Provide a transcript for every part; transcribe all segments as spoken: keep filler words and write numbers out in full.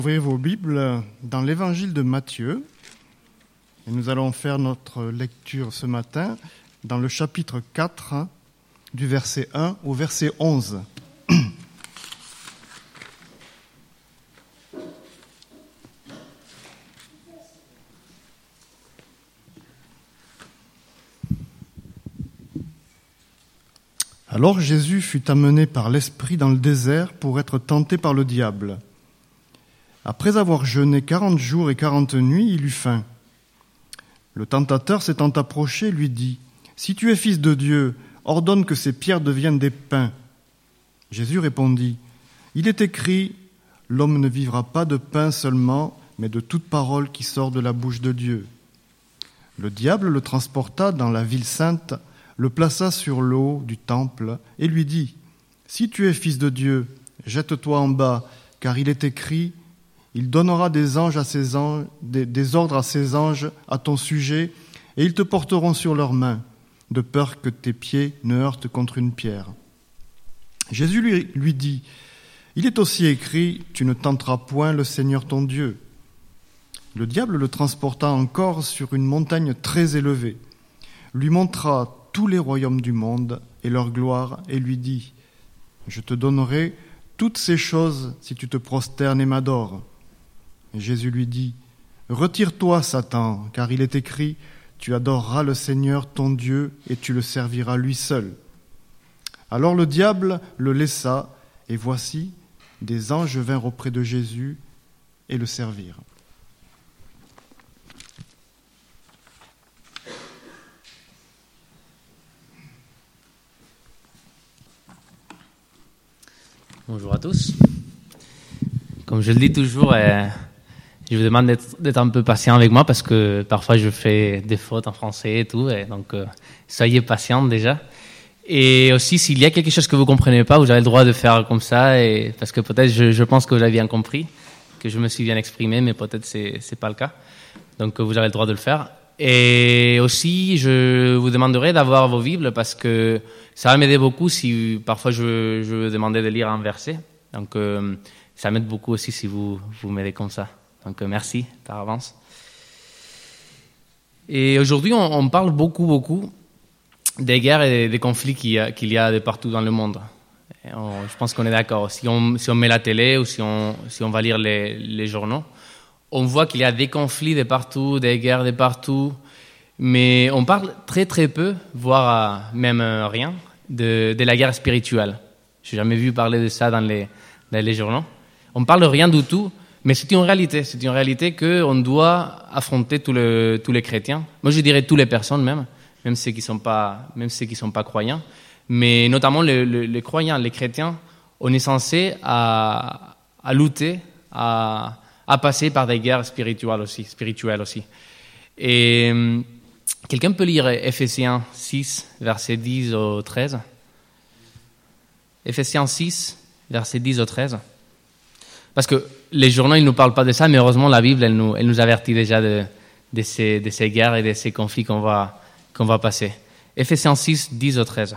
Ouvrez vos Bibles dans l'évangile de Matthieu et nous allons faire notre lecture ce matin dans le chapitre quatre du verset un au verset onze. Alors Jésus fut amené par l'Esprit dans le désert pour être tenté par le diable. Après avoir jeûné quarante jours et quarante nuits, il eut faim. Le tentateur s'étant approché, lui dit : « Si tu es fils de Dieu, ordonne que ces pierres deviennent des pains. » Jésus répondit : « Il est écrit : l'homme ne vivra pas de pain seulement, mais de toute parole qui sort de la bouche de Dieu. » Le diable le transporta dans la ville sainte, le plaça sur le haut du temple et lui dit : « Si tu es fils de Dieu, jette-toi en bas, car il est écrit : il donnera des anges à ses anges, des, des ordres à ses anges à ton sujet, et ils te porteront sur leurs mains, de peur que tes pieds ne heurtent contre une pierre. » Jésus lui, lui dit : « Il est aussi écrit : tu ne tenteras point le Seigneur ton Dieu. » Le diable le transporta encore sur une montagne très élevée, lui montra tous les royaumes du monde et leur gloire, et lui dit : « Je te donnerai toutes ces choses si tu te prosternes et m'adores. » Et Jésus lui dit : « Retire-toi, Satan, car il est écrit : tu adoreras le Seigneur ton Dieu et tu le serviras lui seul. » Alors le diable le laissa, et voici, des anges vinrent auprès de Jésus et le servirent. Bonjour à tous. Comme je le dis toujours, euh, je vous demande d'être, d'être un peu patient avec moi parce que parfois je fais des fautes en français et tout, et donc euh, soyez patients déjà. Et aussi, s'il y a quelque chose que vous comprenez pas, vous avez le droit de faire comme ça, et parce que peut-être je, je pense que vous avez bien compris, que je me suis bien exprimé, mais peut-être c'est c'est pas le cas. Donc vous avez le droit de le faire. Et aussi, je vous demanderai d'avoir vos Bibles parce que ça va m'aider beaucoup si parfois je, je vous demandais de lire un verset. Donc, euh, ça m'aide beaucoup aussi si vous, vous m'aidez comme ça. Donc, euh, merci par avance. Et aujourd'hui, on, on parle beaucoup, beaucoup des guerres et des conflits qu'il y a, qu'il y a de partout dans le monde. Et on, je pense qu'on est d'accord. Si on, si on met la télé ou si on, si on va lire les, les journaux, on voit qu'il y a des conflits de partout, des guerres de partout, mais on parle très très peu, voire même rien, de, de la guerre spirituelle. Je n'ai jamais vu parler de ça dans les, dans les journaux. On parle rien du tout, mais c'est une réalité. C'est une réalité qu'on doit affronter tous les, tous les chrétiens. Moi, je dirais toutes les personnes même, même ceux qui ne sont pas, même ceux qui sont pas croyants, mais notamment les, les, les croyants, les chrétiens. On est censé à, à lutter, à à passer par des guerres spirituelles aussi, spirituelles aussi. Et euh, quelqu'un peut lire Ephésiens six, versets dix au treize. Ephésiens six, versets dix au treize. Parce que les journaux, ils ne nous parlent pas de ça, mais heureusement, la Bible, elle nous, elle nous avertit déjà de, de, ces, de ces guerres et de ces conflits qu'on va, qu'on va passer. Ephésiens six, dix au treize.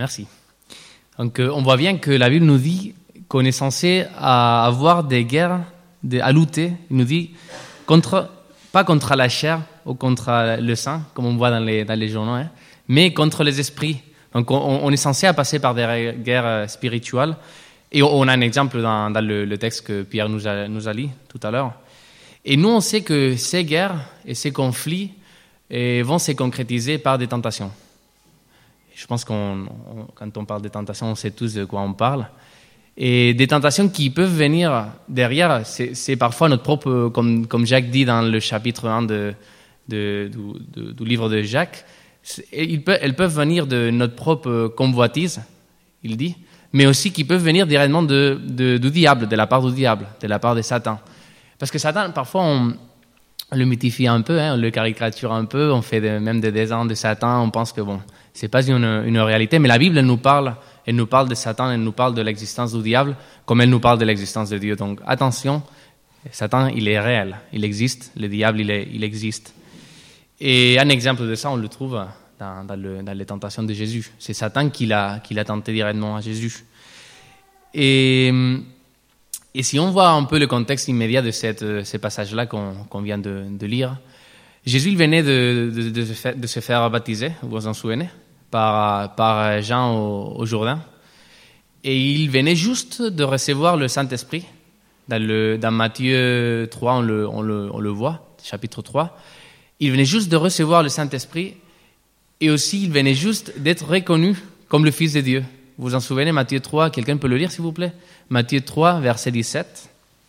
Merci. Donc, euh, on voit bien que la Bible nous dit qu'on est censé à avoir des guerres, des, à lutter. Il nous dit contre, pas contre la chair ou contre le sang, comme on voit dans les, dans les journaux, hein, mais contre les esprits. Donc, on, on est censé à passer par des guerres spirituelles. Et on a un exemple dans, dans le, le texte que Pierre nous a, nous a lu tout à l'heure. Et nous, on sait que ces guerres et ces conflits et vont se concrétiser par des tentations. Je pense qu'on, on, quand on parle de tentations, on sait tous de quoi on parle. Et des tentations qui peuvent venir derrière, c'est, c'est parfois notre propre, comme, comme Jacques dit dans le chapitre un de, de, du, de, du livre de Jacques, il peut, elles peuvent venir de notre propre convoitise, il dit, mais aussi qui peuvent venir directement de, de, du diable, de la part du diable, de la part de Satan. Parce que Satan, parfois, on, on le mythifie un peu, hein, on le caricature un peu, on fait de, même des dessins de Satan, on pense que bon, c'est pas une, une réalité, mais la Bible elle nous parle, elle nous parle de Satan, elle nous parle de l'existence du diable, comme elle nous parle de l'existence de Dieu. Donc attention, Satan il est réel, il existe, le diable il, est, il existe. Et un exemple de ça, on le trouve dans, dans, le, dans les tentations de Jésus. C'est Satan qui l'a, qui l'a tenté directement à Jésus. Et, et si on voit un peu le contexte immédiat de cette, ces passages-là qu'on, qu'on vient de, de lire, Jésus il venait de, de, de, se faire, de se faire baptiser, vous vous en souvenez, par, par Jean au, au Jourdain. Et il venait juste de recevoir le Saint-Esprit. Dans, le, dans Matthieu trois, on le, on, le, on le voit, chapitre trois. Il venait juste de recevoir le Saint-Esprit et aussi il venait juste d'être reconnu comme le Fils de Dieu. Vous vous en souvenez, Matthieu trois, quelqu'un peut le lire s'il vous plaît? Matthieu trois, verset dix-sept.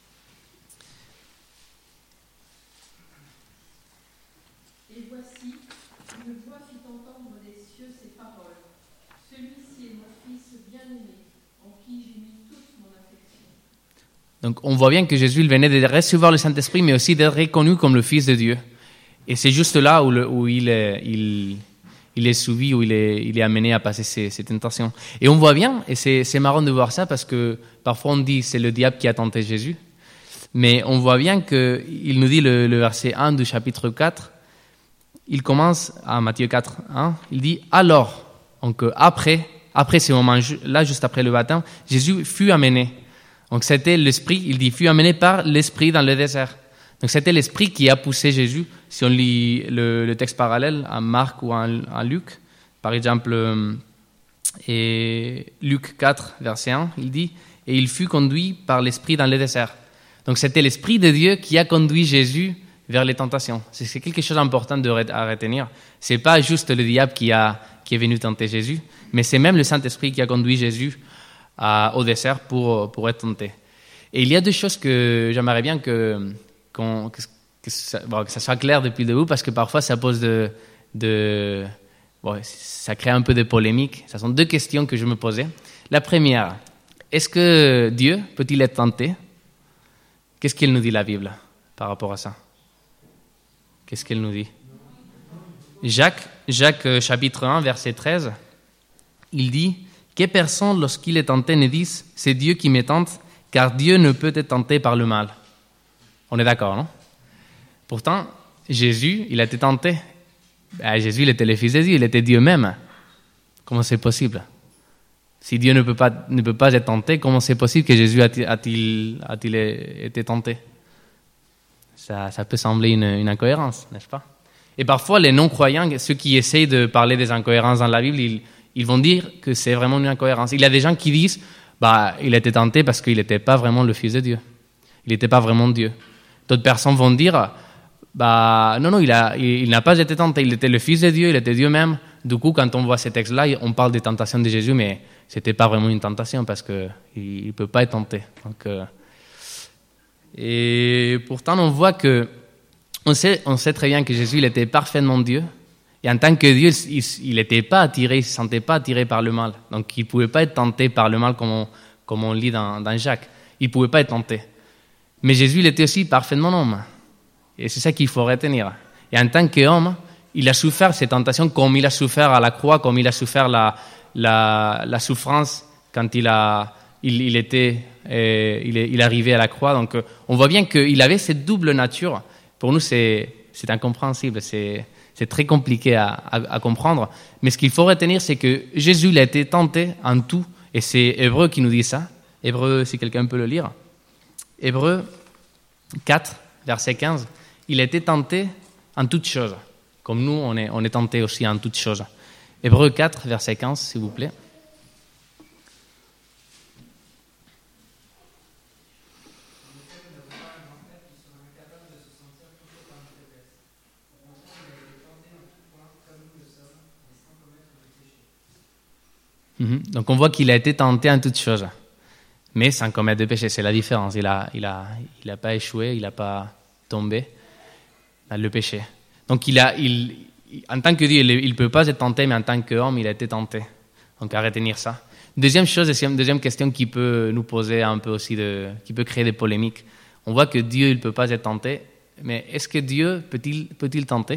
Et voici, une voix fit entendre des cieux ces paroles. Celui-ci est mon Fils bien-aimé, en qui j'ai mis toute mon affection. Donc on voit bien que Jésus il venait de recevoir le Saint-Esprit, mais aussi d'être reconnu comme le Fils de Dieu. Et c'est juste là où, le, où il, est, il, il est soumis, où il est, il est amené à passer ces, ces tentations. Et on voit bien, et c'est, c'est marrant de voir ça, parce que parfois on dit c'est le diable qui a tenté Jésus, mais on voit bien qu'il nous dit le, le verset un du chapitre quatre, il commence à Matthieu quatre, hein, il dit « Alors », donc après, après ce moment-là, juste après le baptême, Jésus fut amené. Donc c'était l'Esprit, il dit « fut amené par l'Esprit dans le désert ». Donc c'était l'Esprit qui a poussé Jésus. Si on lit le, le texte parallèle à Marc ou à, à Luc, par exemple, euh, et Luc quatre, verset un, il dit « Et il fut conduit par l'Esprit dans le désert ». Donc c'était l'Esprit de Dieu qui a conduit Jésus vers les tentations. C'est, c'est quelque chose d'important de, à retenir. C'est pas juste le diable qui, a, qui est venu tenter Jésus, mais c'est même le Saint-Esprit qui a conduit Jésus à, au désert pour, pour être tenté. Et il y a deux choses que j'aimerais bien que... Qu'on, que, que, ça, bon, que ça soit clair depuis le début, parce que parfois ça pose de, de bon, ça crée un peu de polémique. Ce sont deux questions que je me posais. La première, est-ce que Dieu peut-il être tenté? Qu'est-ce qu'elle nous dit la Bible par rapport à ça? Qu'est-ce qu'elle nous dit? Jacques, Jacques chapitre un, verset treize, il dit « Que personne, lorsqu'il est tenté, ne dise « C'est Dieu qui me tente, car Dieu ne peut être tenté par le mal. » On est d'accord, non? Pourtant, Jésus, il a été tenté. Ben, Jésus, il était le Fils de Dieu, il était Dieu même. Comment c'est possible? Si Dieu ne peut pas, ne peut pas être tenté, comment c'est possible que Jésus a-t-il, a-t-il, a-t-il été tenté? Ça, ça peut sembler une, une incohérence, n'est-ce pas? Et parfois, les non-croyants, ceux qui essayent de parler des incohérences dans la Bible, ils, ils vont dire que c'est vraiment une incohérence. Il y a des gens qui disent, bah, il a été tenté parce qu'il n'était pas vraiment le Fils de Dieu. Il n'était pas vraiment Dieu. D'autres personnes vont dire, bah, non, non, il, a, il, il n'a pas été tenté, il était le Fils de Dieu, il était Dieu même. Du coup, quand on voit ces textes-là, on parle des tentations de Jésus, mais ce n'était pas vraiment une tentation parce qu'il ne peut pas être tenté. Donc, euh, et pourtant, on voit que, on sait, on sait très bien que Jésus, il était parfaitement Dieu. Et en tant que Dieu, il n'était pas attiré, il ne se sentait pas attiré par le mal. Donc, il ne pouvait pas être tenté par le mal comme on, comme on lit dans, dans Jacques. Il ne pouvait pas être tenté. Mais Jésus, il était aussi parfaitement homme. Et c'est ça qu'il faut retenir. Et en tant qu'homme, il a souffert ces tentations comme il a souffert à la croix, comme il a souffert la, la, la souffrance quand il, a, il, il était, euh, il est, il est arrivé à la croix. Donc, on voit bien qu'il avait cette double nature. Pour nous, c'est, c'est incompréhensible, c'est, c'est très compliqué à, à, à comprendre. Mais ce qu'il faut retenir, c'est que Jésus il a été tenté en tout, et c'est Hébreu qui nous dit ça. Hébreu, si quelqu'un peut le lire. Hébreu quatre, verset quinze. Il a été tenté en toutes choses, comme nous, on est, on est tenté aussi en toutes choses. Hébreu quatre, verset quinze, s'il vous plaît. Donc on voit qu'il a été tenté en toutes choses, mais sans commettre de péché. C'est la différence. Il a, il a, il a pas échoué, il n'a pas tombé dans le péché. Donc il a, il, en tant que Dieu, il ne peut pas être tenté, mais en tant qu'homme, il a été tenté. Donc à retenir ça. Deuxième chose, deuxième, deuxième question qui peut nous poser un peu aussi, de, qui peut créer des polémiques. On voit que Dieu, il ne peut pas être tenté, mais est-ce que Dieu peut-il, peut-il tenter?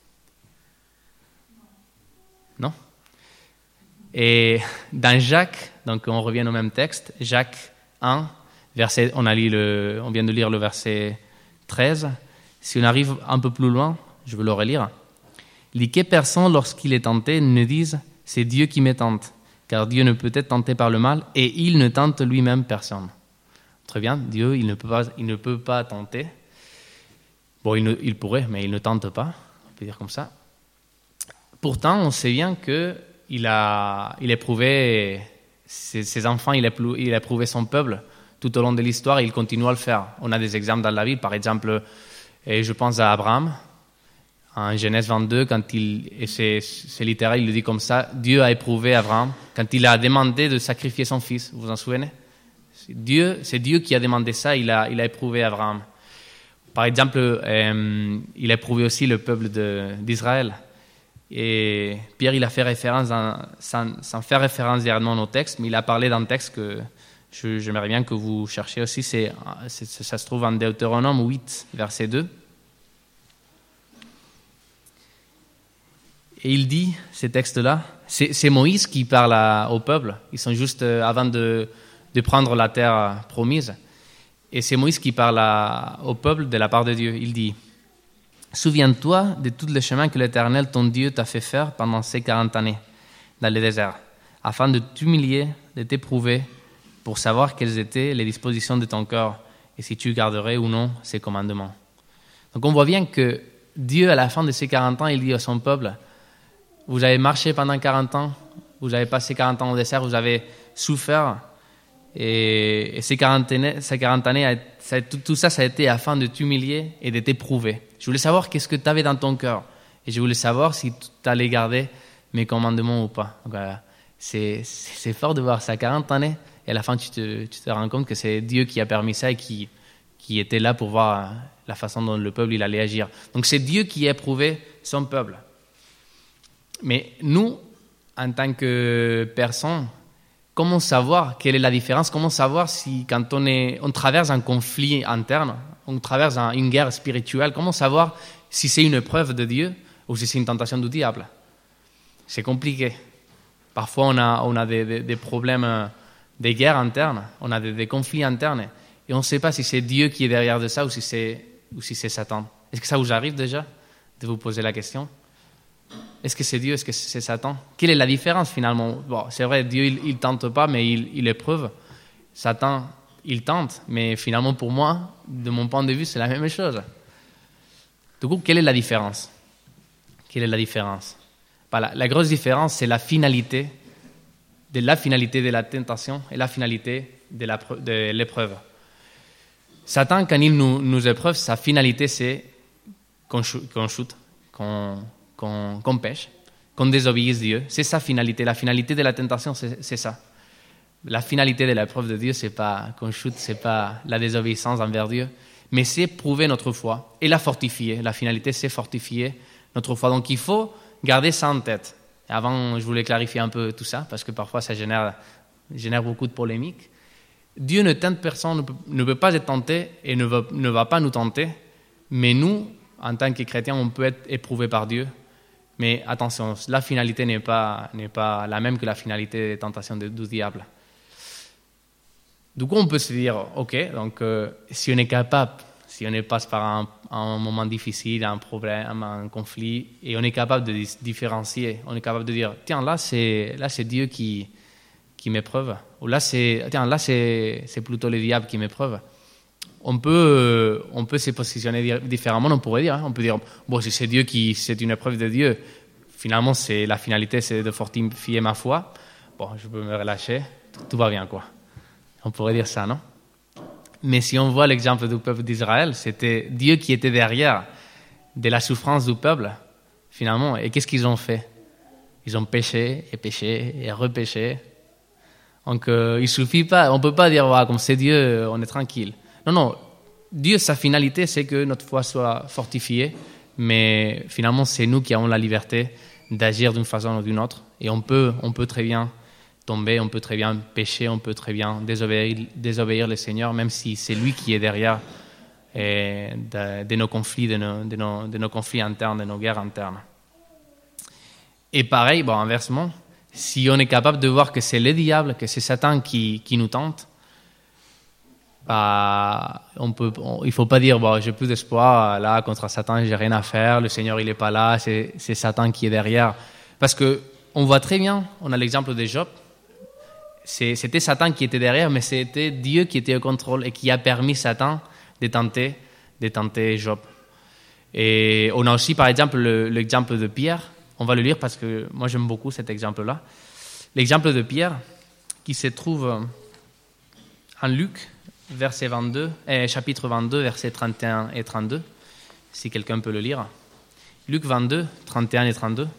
Non. Et dans Jacques, donc on revient au même texte, Jacques un, verset, on, a lu le, on vient de lire le verset treize. Si on arrive un peu plus loin, je vais le relire. Il dit que personne, lorsqu'il est tenté, ne dise « c'est Dieu qui me tente », car Dieu ne peut être tenté par le mal et il ne tente lui-même personne. Très bien, Dieu, il ne peut pas, il ne peut pas tenter. Bon, il, ne, il pourrait, mais il ne tente pas, on peut dire comme ça. Pourtant, on sait bien que Il a, il a éprouvé ses, ses enfants, il a, il a éprouvé son peuple tout au long de l'histoire et il continue à le faire. On a des exemples dans la Bible, par exemple, et je pense à Abraham, en Genèse vingt-deux, quand il, et c'est, c'est littéral, il le dit comme ça, Dieu a éprouvé Abraham quand il a demandé de sacrifier son fils, vous vous en souvenez? Dieu, c'est Dieu qui a demandé ça, il a, il a éprouvé Abraham. Par exemple, euh, il a éprouvé aussi le peuple de, d'Israël. Et Pierre, il a fait référence, dans, sans, sans faire référence directement au texte, mais il a parlé d'un texte que je, j'aimerais bien que vous cherchiez aussi. C'est, c'est, ça se trouve en Deutéronome huit, verset deux. Et il dit, ces textes-là, c'est, c'est Moïse qui parle à, au peuple. Ils sont juste euh, avant de, de prendre la terre promise. Et c'est Moïse qui parle à, au peuple de la part de Dieu. Il dit... Souviens-toi de tous les chemins que l'Éternel, ton Dieu, t'a fait faire pendant ces quarante années dans le désert, afin de t'humilier, de t'éprouver, pour savoir quelles étaient les dispositions de ton cœur et si tu garderais ou non ses commandements. Donc on voit bien que Dieu, à la fin de ces quarante ans, il dit à son peuple, vous avez marché pendant quarante ans, vous avez passé quarante ans au désert, vous avez souffert, et, et ces quarante années, ces quarante années ça, tout, tout ça, ça a été afin de t'humilier et de t'éprouver. Je voulais savoir qu'est-ce que tu avais dans ton cœur. Et je voulais savoir si tu allais garder mes commandements ou pas. Donc, voilà. c'est, c'est, c'est fort de voir ça, quarante années. Et à la fin, tu te, tu te rends compte que c'est Dieu qui a permis ça et qui, qui était là pour voir la façon dont le peuple il allait agir. Donc c'est Dieu qui a éprouvé son peuple. Mais nous, en tant que personnes, comment savoir quelle est la différence? Comment savoir si quand on, est, on traverse un conflit interne, on traverse une guerre spirituelle, comment savoir si c'est une épreuve de Dieu ou si c'est une tentation du diable? C'est compliqué. Parfois, on a, on a des, des, des problèmes, des guerres internes, on a des, des conflits internes, et on ne sait pas si c'est Dieu qui est derrière de ça ou si c'est, ou si c'est Satan. Est-ce que ça vous arrive déjà de vous poser la question? Est-ce que c'est Dieu? Est-ce que c'est Satan? Quelle est la différence finalement? Bon, c'est vrai, Dieu, il ne tente pas, mais il, il éprouve. Satan, il tente, mais finalement, pour moi, de mon point de vue, c'est la même chose. Du coup, quelle est la différence? Quelle est la différence? Voilà, la grosse différence, c'est la finalité, de la finalité de la tentation et la finalité de, la, de l'épreuve. Satan, quand il nous, nous épreuve, sa finalité, c'est qu'on, qu'on chute, qu'on, qu'on, qu'on pêche, qu'on désobéisse Dieu. C'est sa finalité. La finalité de la tentation, c'est, c'est ça. La finalité de l'épreuve de Dieu, c'est pas qu'on chute, c'est pas la désobéissance envers Dieu, mais c'est prouver notre foi et la fortifier. La finalité, c'est fortifier notre foi. Donc, il faut garder ça en tête. Et avant, je voulais clarifier un peu tout ça, parce que parfois, ça génère, génère beaucoup de polémiques. Dieu ne tente personne, ne peut, ne peut pas être tenté et ne va, ne va pas nous tenter, mais nous, en tant que chrétiens, on peut être éprouvés par Dieu. Mais attention, la finalité n'est pas, n'est pas la même que la finalité des tentations de, du diable. Du coup, on peut se dire, ok, donc euh, si on est capable si on passe par un, un moment difficile, un problème, un conflit, et on est capable de différencier, on est capable de dire, tiens, là, c'est, là, c'est Dieu qui, qui m'éprouve, ou là, c'est, tiens, là, c'est, c'est plutôt le diable qui m'éprouve. On peut, on peut se positionner différemment, on pourrait dire, hein, on peut dire, bon, si c'est Dieu qui, c'est une épreuve de Dieu, finalement, c'est, la finalité, c'est de fortifier ma foi, bon, je peux me relâcher, tout, tout va bien, quoi. On pourrait dire ça, non? Mais si on voit l'exemple du peuple d'Israël, c'était Dieu qui était derrière de la souffrance du peuple, finalement. Et qu'est-ce qu'ils ont fait? Ils ont péché et péché et repéché. Donc, euh, il suffit pas, on peut pas dire, ouais, comme c'est Dieu, on est tranquille. Non, non, Dieu, sa finalité, c'est que notre foi soit fortifiée, mais finalement, c'est nous qui avons la liberté d'agir d'une façon ou d'une autre. Et on peut, on peut très bien tomber, on peut très bien pécher, on peut très bien désobéir, désobéir le Seigneur, même si c'est lui qui est derrière eh, de, de nos conflits, de nos, de, nos, de nos conflits internes, de nos guerres internes. Et pareil, bon, inversement, si on est capable de voir que c'est le diable, que c'est Satan qui, qui nous tente, bah, on peut, on, il ne faut pas dire bon, j'ai plus d'espoir, là, contre Satan, j'ai rien à faire, le Seigneur, il n'est pas là, c'est, c'est Satan qui est derrière. Parce qu'on voit très bien, on a l'exemple de Job, c'est, c'était Satan qui était derrière, mais c'était Dieu qui était au contrôle et qui a permis Satan de tenter, de tenter Job. Et on a aussi, par exemple, le, l'exemple de Pierre. On va le lire parce que moi, j'aime beaucoup cet exemple-là. L'exemple de Pierre qui se trouve en Luc, verset vingt-deux, eh, chapitre vingt-deux, versets trente et un et trente-deux, si quelqu'un peut le lire. Luc vingt-deux, trente et un et trente-deux.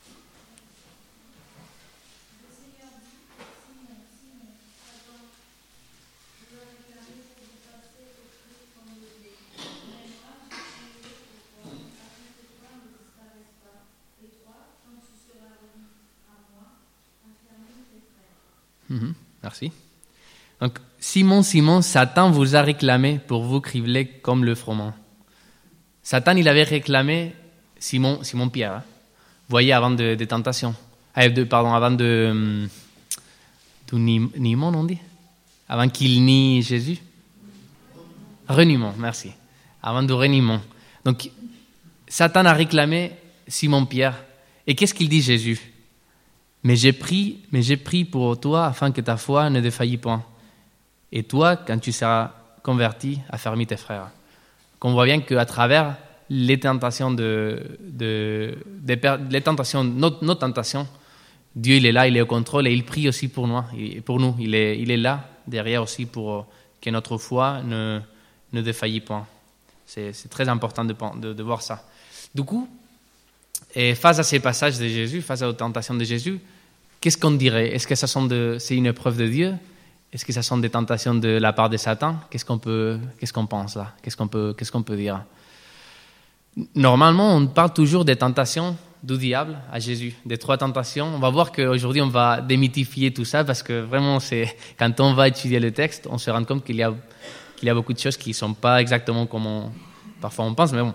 Mmh, merci. Donc, Simon, Simon, Satan vous a réclamé pour vous cribler comme le froment. Satan, il avait réclamé Simon, Simon Pierre. Hein. Vous voyez, avant de, de tentation. Ah, de, pardon, avant de... de niement, on dit? Avant qu'il nie Jésus. Reniement, merci. Avant de reniement. Donc, Satan a réclamé Simon Pierre. Et qu'est-ce qu'il dit Jésus? Mais j'ai pris, mais j'ai pris pour toi afin que ta foi ne défaillit point. Et toi, quand tu seras converti, affermis tes frères. Qu'on voit bien qu'à travers les tentations, de, de, de, les tentations nos, nos tentations, Dieu il est là, il est au contrôle et il prie aussi pour nous. Pour nous. Il, est, il est là, derrière aussi, pour que notre foi ne, ne défaillit point. C'est, c'est très important de, de, de voir ça. Du coup, et face à ces passages de Jésus, face aux tentations de Jésus, qu'est-ce qu'on dirait? Est-ce que ça sont de, c'est une épreuve de Dieu? Est-ce que ça sont des tentations de la part de Satan? Qu'est-ce qu'on peut, qu'est-ce qu'on pense là? Qu'est-ce qu'on peut, qu'est-ce qu'on peut dire? Normalement, on parle toujours des tentations du diable à Jésus, des trois tentations. On va voir qu'aujourd'hui, on va démythifier tout ça parce que vraiment, c'est, quand on va étudier le texte, on se rend compte qu'il y a, qu'il y a beaucoup de choses qui ne sont pas exactement comme on, parfois on pense, mais bon.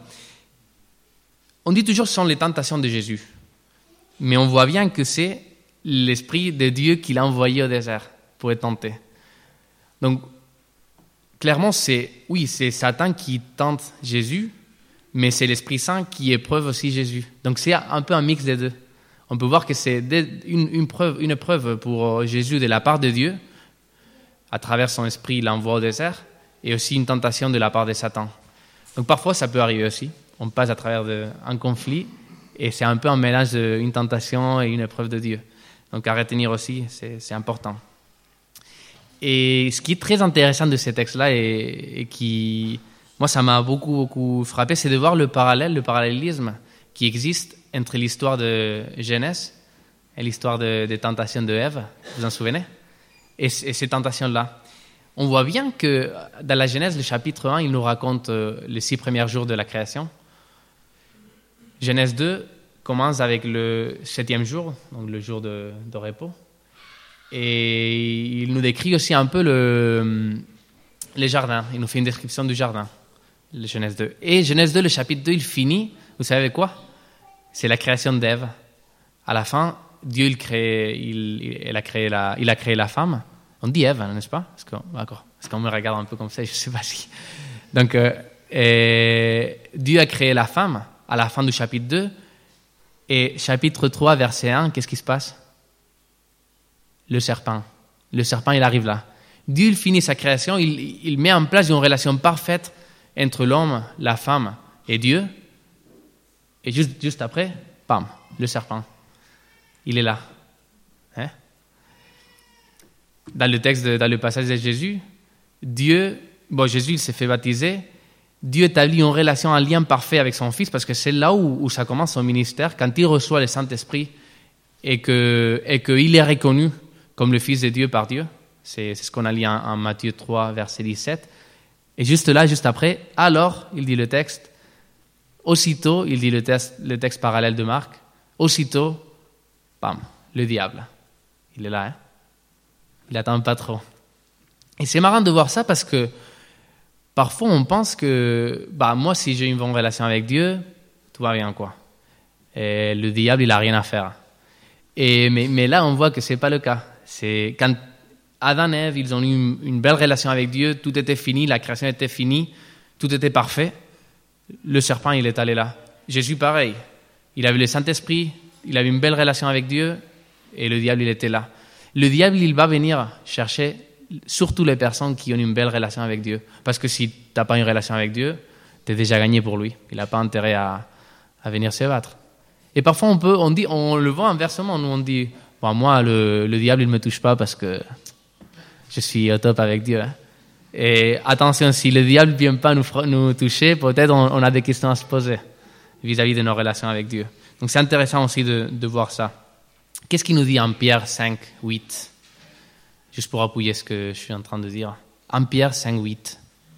On dit toujours que ce sont les tentations de Jésus, mais on voit bien que c'est l'Esprit de Dieu qui l'a envoyé au désert pour être tenté. Donc, clairement, c'est, oui, c'est Satan qui tente Jésus, mais c'est l'Esprit Saint qui éprouve aussi Jésus. Donc, c'est un peu un mix des deux. On peut voir que c'est une, une, preuve, une preuve pour Jésus de la part de Dieu, à travers son Esprit, il l'envoie au désert, et aussi une tentation de la part de Satan. Donc, parfois, ça peut arriver aussi. On passe à travers de, un conflit et c'est un peu un mélange d'une tentation et une épreuve de Dieu. Donc à retenir aussi, c'est, c'est important. Et ce qui est très intéressant de ces textes-là et, et qui, moi, ça m'a beaucoup, beaucoup frappé, c'est de voir le parallèle, le parallélisme qui existe entre l'histoire de Genèse et l'histoire de, des tentations de Ève. Vous vous en souvenez? Et, et ces tentations-là. On voit bien que dans la Genèse, le chapitre un, il nous raconte les six premiers jours de la création. Genèse deux commence avec le septième jour, donc le jour de, de repos. Et il nous décrit aussi un peu le, le jardin. Il nous fait une description du jardin, le Genèse deux. Et Genèse deux, le chapitre deux, il finit, vous savez quoi? C'est la création d'Ève. À la fin, Dieu il, crée, il, il, a créé la, il a créé la femme. On dit Ève, n'est-ce pas? Est-ce qu'on, d'accord. Est-ce qu'on me regarde un peu comme ça? Je ne sais pas si... Donc, euh, Et Dieu a créé la femme à la fin du chapitre deux. Et chapitre trois, verset un, qu'est-ce qui se passe? Le serpent. Le serpent, il arrive là. Dieu, il finit sa création, il, il met en place une relation parfaite entre l'homme, la femme et Dieu. Et juste, juste après, bam, le serpent. Il est là. Hein? Dans le texte, de, dans le passage de Jésus, Dieu, bon, Jésus, il s'est fait baptiser. Dieu établit une relation, un lien parfait avec son Fils, parce que c'est là où, où ça commence son ministère, quand il reçoit le Saint-Esprit et que, et qu'il est reconnu comme le Fils de Dieu par Dieu. C'est, c'est ce qu'on a lu en, en Matthieu trois, verset dix-sept. Et juste là, juste après, alors, il dit le texte, aussitôt, il dit le texte, le texte parallèle de Marc, aussitôt, bam, le diable. Il est là, hein? Il n'attend pas trop. Et c'est marrant de voir ça parce que parfois on pense que, bah, moi, si j'ai une bonne relation avec Dieu, tout va bien, quoi. Et le diable, il n'a rien à faire. Et, mais, mais là, on voit que ce n'est pas le cas. C'est quand Adam et Ève, ils ont eu une, une belle relation avec Dieu, tout était fini, la création était finie, tout était parfait. Le serpent, il est allé là. Jésus, pareil. Il avait le Saint-Esprit, il avait une belle relation avec Dieu, et le diable, il était là. Le diable, il va venir chercher surtout les personnes qui ont une belle relation avec Dieu. Parce que si tu n'as pas une relation avec Dieu, tu es déjà gagné pour lui. Il n'a pas intérêt à, à venir se battre. Et parfois, on, peut, on, dit, on le voit inversement. Nous, on dit, bon, moi, le, le diable, il ne me touche pas parce que je suis au top avec Dieu. Hein. Et attention, si le diable ne vient pas nous, nous toucher, peut-être on, on a des questions à se poser vis-à-vis de nos relations avec Dieu. Donc, c'est intéressant aussi de, de voir ça. Qu'est-ce qu'il nous dit en Pierre cinq, huit? Juste pour appuyer ce que je suis en train de dire. En Pierre cinq, huit.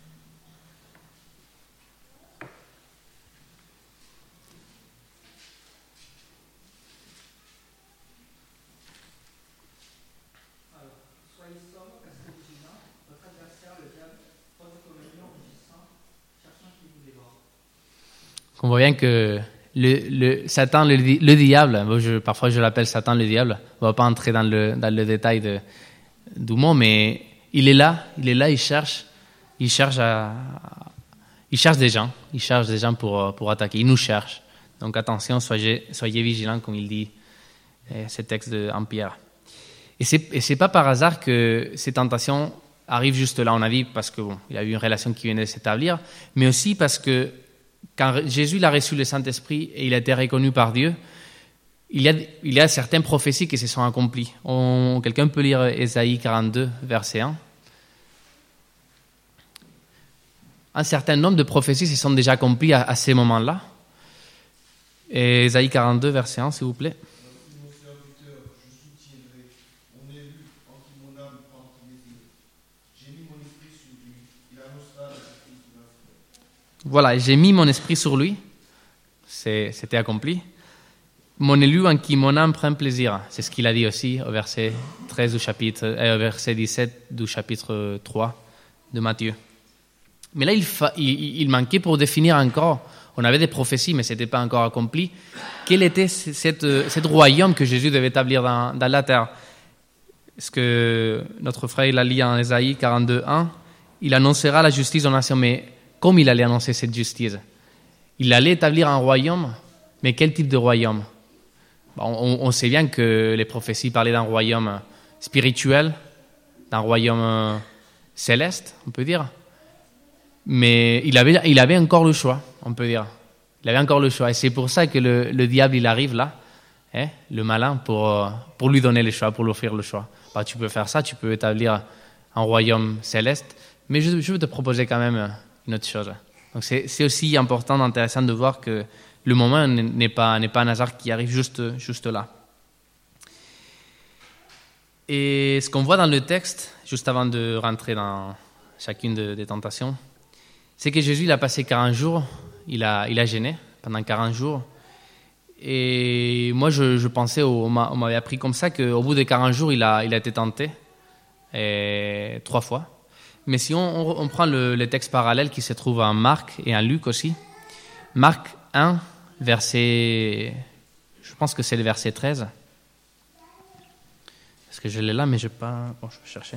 On voit bien que le, le, Satan, le, le diable, je, parfois je l'appelle Satan le diable, on ne va pas entrer dans le, dans le détail de, du mot, mais il est là, il est là, il cherche, il cherche, à, il cherche des gens, il cherche des gens pour, pour attaquer, il nous cherche. Donc attention, soyez, soyez vigilants, comme il dit ce texte de, en Pierre. Et ce n'est pas par hasard que ces tentations arrivent juste là, on a vu, parce qu'il bon, y a eu une relation qui venait de s'établir, mais aussi parce que quand Jésus il a reçu le Saint-Esprit et il a été reconnu par Dieu, il y a, il y a certaines prophéties qui se sont accomplies. On, quelqu'un peut lire Ésaïe quarante-deux, verset un. Un certain nombre de prophéties se sont déjà accomplies à, à ces moments-là. Et Ésaïe quarante-deux, verset un, s'il vous plaît. Voilà, j'ai mis mon esprit sur lui, c'est, c'était accompli. Mon élu en qui mon âme prend plaisir, c'est ce qu'il a dit aussi au verset treize du chapitre, euh, au verset dix-sept du chapitre trois de Matthieu. Mais là, il, fa, il, il manquait pour définir encore, on avait des prophéties, mais ce n'était pas encore accompli, quel était cette, cette royaume que Jésus devait établir dans, dans la terre. Est-ce que notre frère il a lu en Ésaïe quarante-deux, un, il annoncera la justice aux nations, mais comme il allait annoncer cette justice? Il allait établir un royaume, mais quel type de royaume? Bon, on, on sait bien que les prophéties parlaient d'un royaume spirituel, d'un royaume céleste, on peut dire. Mais il avait, il avait encore le choix, on peut dire. Il avait encore le choix. Et c'est pour ça que le, le diable, il arrive là, hein, le malin, pour, pour lui donner le choix, pour lui offrir le choix. Bah, tu peux faire ça, tu peux établir un royaume céleste, mais je, je vais te proposer quand même une autre chose. Donc c'est, c'est aussi important, intéressant de voir que le moment n'est pas, n'est pas un hasard qui arrive juste, juste là. Et ce qu'on voit dans le texte, juste avant de rentrer dans chacune de, des tentations, c'est que Jésus il a passé quarante jours, il a, il a jeûné pendant quarante jours. Et moi, je, je pensais, on m'avait appris comme ça, qu'au bout de quarante jours, il a, il a été tenté et, trois fois. Mais si on, on prend le, le texte parallèle qui se trouve en Marc et en Luc aussi, Marc un, verset, je pense que c'est le verset treize. Parce que je l'ai là, mais je n'ai pas... Bon, je vais chercher.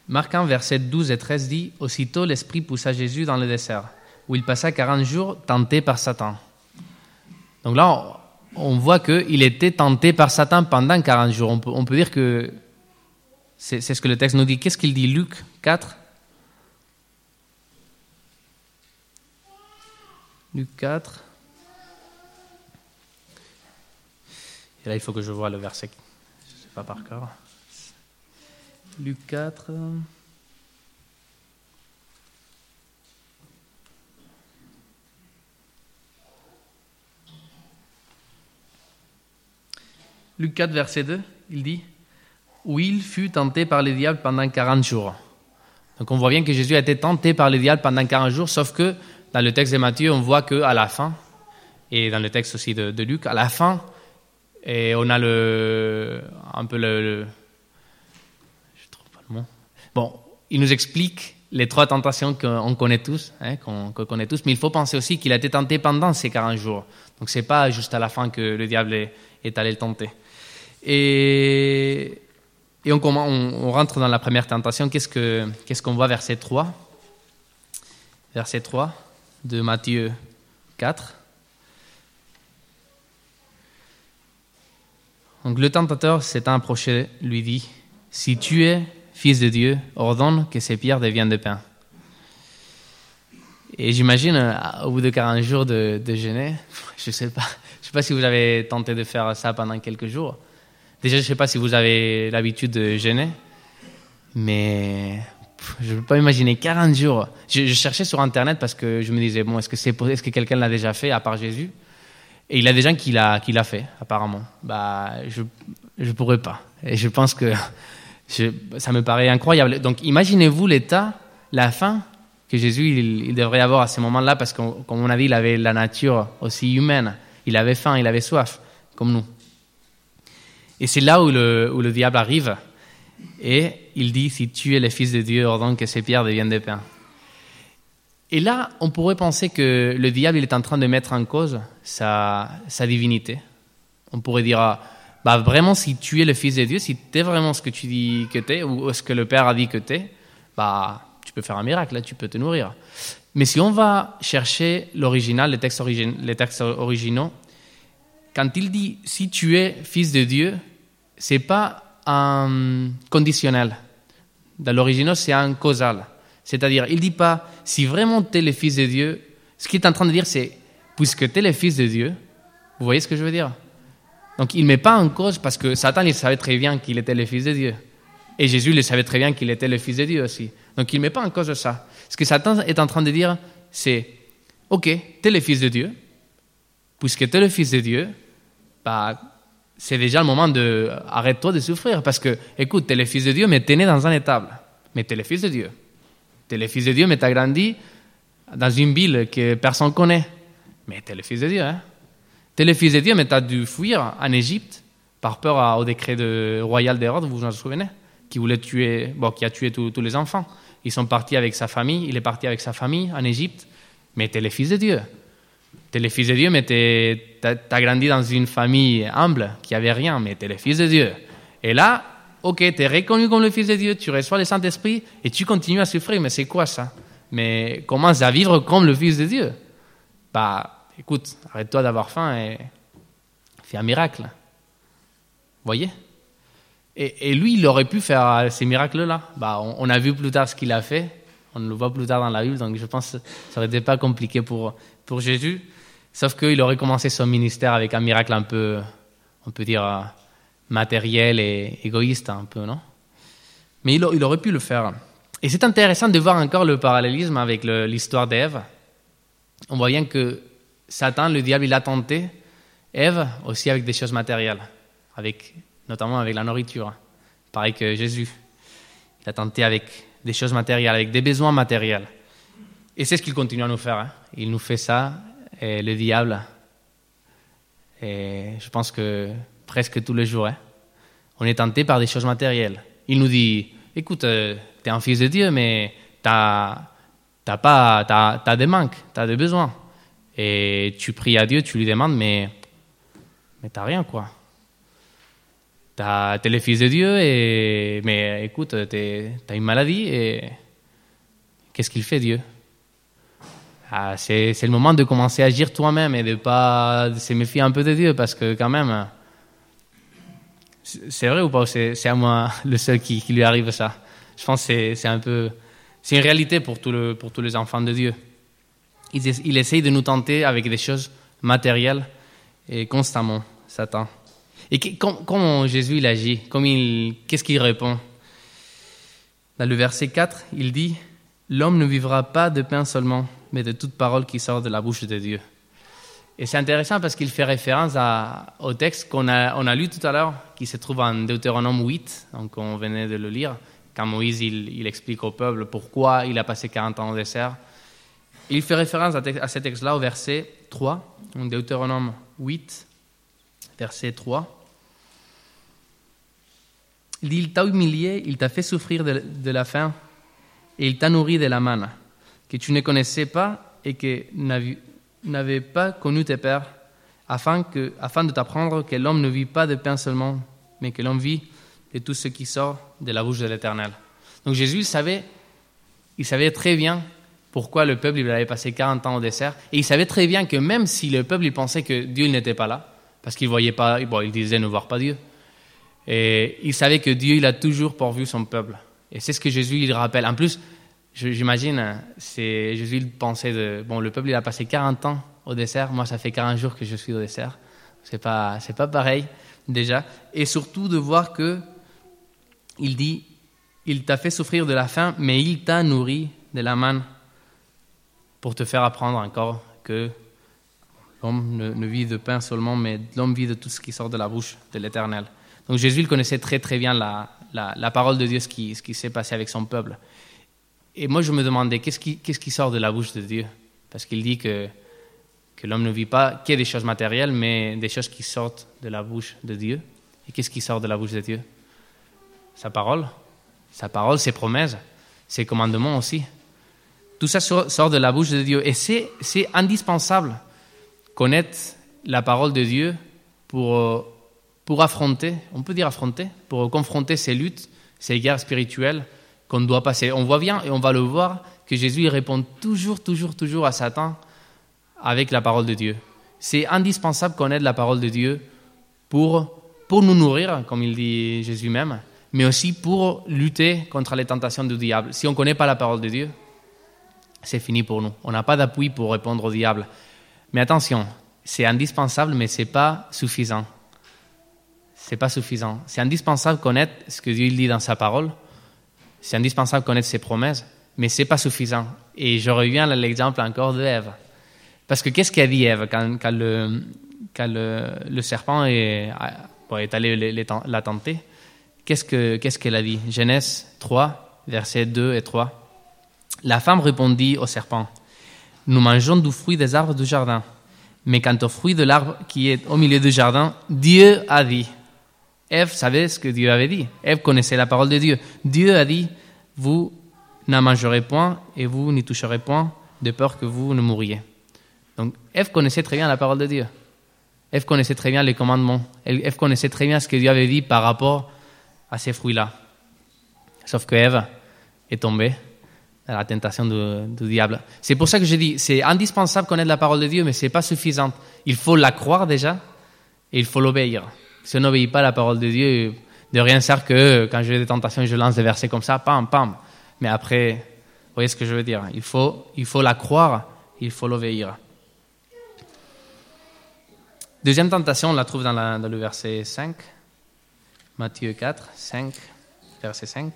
Marc un, versets douze et treize dit « Aussitôt l'Esprit poussa Jésus dans le désert, où il passa quarante jours tenté par Satan. » Donc là, on, on voit qu'il était tenté par Satan pendant quarante jours. On peut, on peut dire que c'est, c'est ce que le texte nous dit. Qu'est-ce qu'il dit Luc quatre? Luc quatre. Et là, il faut que je vois le verset. Je ne sais pas par cœur. Luc quatre. Luc quatre, verset deux, il dit « Où il fut tenté par le diable pendant quarante jours. » Donc on voit bien que Jésus a été tenté par le diable pendant quarante jours, sauf que dans le texte de Matthieu, on voit qu'à la fin, et dans le texte aussi de, de Luc, à la fin, et on a le, un peu le, le... Je trouve pas le mot. Bon, il nous explique les trois tentations qu'on connaît tous, hein, qu'on, qu'on connaît tous, mais il faut penser aussi qu'il a été tenté pendant ces quarante jours. Donc c'est pas juste à la fin que le diable est, est allé le tenter. Et, et on, on, on rentre dans la première tentation. Qu'est-ce, que, qu'est-ce qu'on voit, verset trois? Verset trois de Matthieu quatre. Donc le tentateur s'étant approché lui dit « Si tu es fils de Dieu, ordonne que ces pierres deviennent de pain. » Et j'imagine, au bout de quarante jours de, de jeûner, je ne sais pas, je sais pas si vous avez tenté de faire ça pendant quelques jours. Déjà, je ne sais pas si vous avez l'habitude de jeûner, mais je ne peux pas imaginer quarante jours. Je, je cherchais sur Internet parce que je me disais, bon, est-ce que, c'est, est-ce que quelqu'un l'a déjà fait à part Jésus? Et il y a des gens qui l'a, qui l'a fait, apparemment. Bah, je ne pourrais pas. Et je pense que je, ça me paraît incroyable. Donc, imaginez-vous l'état, la faim que Jésus il, il devrait avoir à ce moment-là, parce que, comme on a dit, il avait la nature aussi humaine. Il avait faim, il avait soif, comme nous. Et c'est là où le, où le diable arrive. Et il dit, si tu es le Fils de Dieu, ordonne que ces pierres deviennent des pains. Et là, on pourrait penser que le diable il est en train de mettre en cause sa, sa divinité. On pourrait dire, bah vraiment, si tu es le Fils de Dieu, si tu es vraiment ce que tu dis que tu es, ou ce que le Père a dit que tu es, bah, tu peux faire un miracle, là, tu peux te nourrir. Mais si on va chercher l'original, les textes, origin, les textes originaux, quand il dit « si tu es Fils de Dieu », ce n'est pas un conditionnel. Dans l'original, c'est un causal. C'est-à-dire, il ne dit pas « si vraiment tu es le Fils de Dieu », ce qu'il est en train de dire, c'est « puisque tu es le Fils de Dieu », vous voyez ce que je veux dire? Donc, il ne met pas en cause, parce que Satan, il savait très bien qu'il était le Fils de Dieu. Et Jésus, il savait très bien qu'il était le Fils de Dieu aussi. Donc, il ne met pas en cause ça. Ce que Satan est en train de dire, c'est « ok, tu es le Fils de Dieu, puisque tu es le Fils de Dieu, bah, c'est déjà le moment de arrête-toi de souffrir, parce que, écoute, tu es le Fils de Dieu, mais tu es né dans un étable. Mais tu es le Fils de Dieu. Tu es le Fils de Dieu, mais tu as grandi dans une ville que personne ne connaît. Mais tu es le Fils de Dieu. Hein? Tu es le Fils de Dieu, mais tu as dû fuir en Égypte par peur à, au décret de, royal d'Hérode, vous vous en souvenez, qui voulait tuer, bon, qui a tué tous, tous les enfants. Ils sont partis avec sa famille, il est parti avec sa famille en Égypte, mais tu es le Fils de Dieu. Tu es le Fils de Dieu, mais tu as grandi dans une famille humble, qui n'avait rien, mais tu es le Fils de Dieu. Et là, ok, tu es reconnu comme le Fils de Dieu, tu reçois le Saint-Esprit, et tu continues à souffrir, mais c'est quoi ça? Mais commence à vivre comme le Fils de Dieu. Bah, écoute, arrête-toi d'avoir faim et fais un miracle. Vous voyez? Et, et lui, il aurait pu faire ces miracles-là. Bah, on, on a vu plus tard ce qu'il a fait, on le voit plus tard dans la Bible, donc je pense que ça n'aurait été pas compliqué pour, pour Jésus. Sauf qu'il aurait commencé son ministère avec un miracle un peu, on peut dire, matériel et égoïste, un peu, non? Mais il, il aurait pu le faire. Et c'est intéressant de voir encore le parallélisme avec le, l'histoire d'Ève. On voit bien que Satan, le diable, il a tenté Ève aussi avec des choses matérielles, avec, notamment avec la nourriture. Pareil que Jésus. Il a tenté avec des choses matérielles, avec des besoins matériels. Et c'est ce qu'il continue à nous faire. Hein. Il nous fait ça, et le diable, et je pense que presque tous les jours, hein, on est tenté par des choses matérielles. Il nous dit, écoute, euh, tu es un fils de Dieu, mais tu as pas, t'as, t'as des manques, tu as des besoins. Et tu pries à Dieu, tu lui demandes, mais, mais tu n'as rien, quoi. t'as, t'es le fils de Dieu, et, mais écoute, t'es, t'as une maladie, et qu'est-ce qu'il fait, Dieu? Ah, c'est, c'est le moment de commencer à agir toi-même et de pas de se méfier un peu de Dieu, parce que quand même, c'est vrai ou pas? C'est, c'est à moi le seul qui, qui lui arrive ça. Je pense que c'est, c'est un peu, c'est une réalité pour, tout le, pour tous les enfants de Dieu. Il, il essaye de nous tenter avec des choses matérielles et constamment, Satan. Et que, com, comment Jésus il agit? Comme il, qu'est-ce qu'il répond? Dans le verset quatre, il dit « L'homme ne vivra pas de pain seulement, mais de toute parole qui sort de la bouche de Dieu. » Et c'est intéressant parce qu'il fait référence à, au texte qu'on a, on a lu tout à l'heure, qui se trouve en Deutéronome huit, donc on venait de le lire, quand Moïse il, il explique au peuple pourquoi il a passé quarante ans au désert. Il fait référence à, à ce texte-là au verset trois, en Deutéronome huit, verset trois. Il dit « Il t'a humilié, il t'a fait souffrir de, de la faim, et il t'a nourri de la manne, que tu ne connaissais pas et que n'avais pas connu tes pères, afin, que, afin de t'apprendre que l'homme ne vit pas de pain seulement, mais que l'homme vit de tout ce qui sort de la bouche de l'Éternel. » Donc Jésus il savait, il savait très bien pourquoi le peuple il avait passé quarante ans au désert, et il savait très bien que même si le peuple il pensait que Dieu il n'était pas là, parce qu'il voyait pas, bon, il disait ne voir pas Dieu, et il savait que Dieu il a toujours pourvu son peuple. Et c'est ce que Jésus il rappelle. En plus, j'imagine, c'est Jésus il pensait de bon, le peuple il a passé quarante ans au désert, moi ça fait quarante jours que je suis au désert. C'est pas c'est pas pareil déjà, et surtout de voir que il dit il t'a fait souffrir de la faim, mais il t'a nourri de la manne pour te faire apprendre encore que l'homme ne, ne vit de pain seulement, mais l'homme vit de tout ce qui sort de la bouche de l'Éternel. Donc Jésus il connaissait très très bien la, la, la parole de Dieu, ce qui, ce qui s'est passé avec son peuple. Et moi je me demandais, qu'est-ce qui, qu'est-ce qui sort de la bouche de Dieu? Parce qu'il dit que, que l'homme ne vit pas que des choses matérielles, mais des choses qui sortent de la bouche de Dieu. Et qu'est-ce qui sort de la bouche de Dieu? Sa parole. Sa parole, ses promesses, ses commandements aussi. Tout ça sort de la bouche de Dieu. Et c'est, c'est indispensable connaître la parole de Dieu pour, pour affronter, on peut dire affronter, pour confronter ces luttes, ces guerres spirituelles qu'on doit passer. On voit bien, et on va le voir, que Jésus il répond toujours, toujours, toujours à Satan avec la parole de Dieu. C'est indispensable connaître la parole de Dieu pour, pour nous nourrir, comme il dit Jésus même, mais aussi pour lutter contre les tentations du diable. Si on ne connaît pas la parole de Dieu, c'est fini pour nous. On n'a pas d'appui pour répondre au diable. Mais attention, c'est indispensable, mais ce n'est pas suffisant. Ce n'est pas suffisant. C'est indispensable de connaître ce que Dieu dit dans sa parole. C'est indispensable de connaître ses promesses, mais ce n'est pas suffisant. Et je reviens à l'exemple encore de Ève. Parce que qu'est-ce qu'a dit Ève quand, quand, le, quand le, le serpent est, est allé les, les, la tenter? Qu'est-ce, que, qu'est-ce qu'elle a dit? Genèse trois, versets deux et trois. La femme répondit au serpent, « Nous mangeons du fruit des arbres du jardin. Mais quant au fruit de l'arbre qui est au milieu du jardin, Dieu a dit. » Ève savait ce que Dieu avait dit. Ève connaissait la parole de Dieu. Dieu a dit, « Vous n'en mangerez point et vous n'y toucherez point, de peur que vous ne mouriez. » Donc Ève connaissait très bien la parole de Dieu. Ève connaissait très bien les commandements. Ève connaissait très bien ce que Dieu avait dit par rapport à ces fruits-là. Sauf que Ève est tombée à la tentation du, du diable. C'est pour ça que je dis, c'est indispensable de connaître la parole de Dieu, mais ce n'est pas suffisant. Il faut la croire déjà et il faut l'obéir. Si on n'obéit pas à la parole de Dieu, de rien sert que quand j'ai des tentations, je lance des versets comme ça, pam, pam. Mais après, vous voyez ce que je veux dire. Il faut, il faut la croire, il faut l'obéir. Deuxième tentation, on la trouve dans, la, dans le verset cinq. Matthieu quatre, cinq, verset cinq.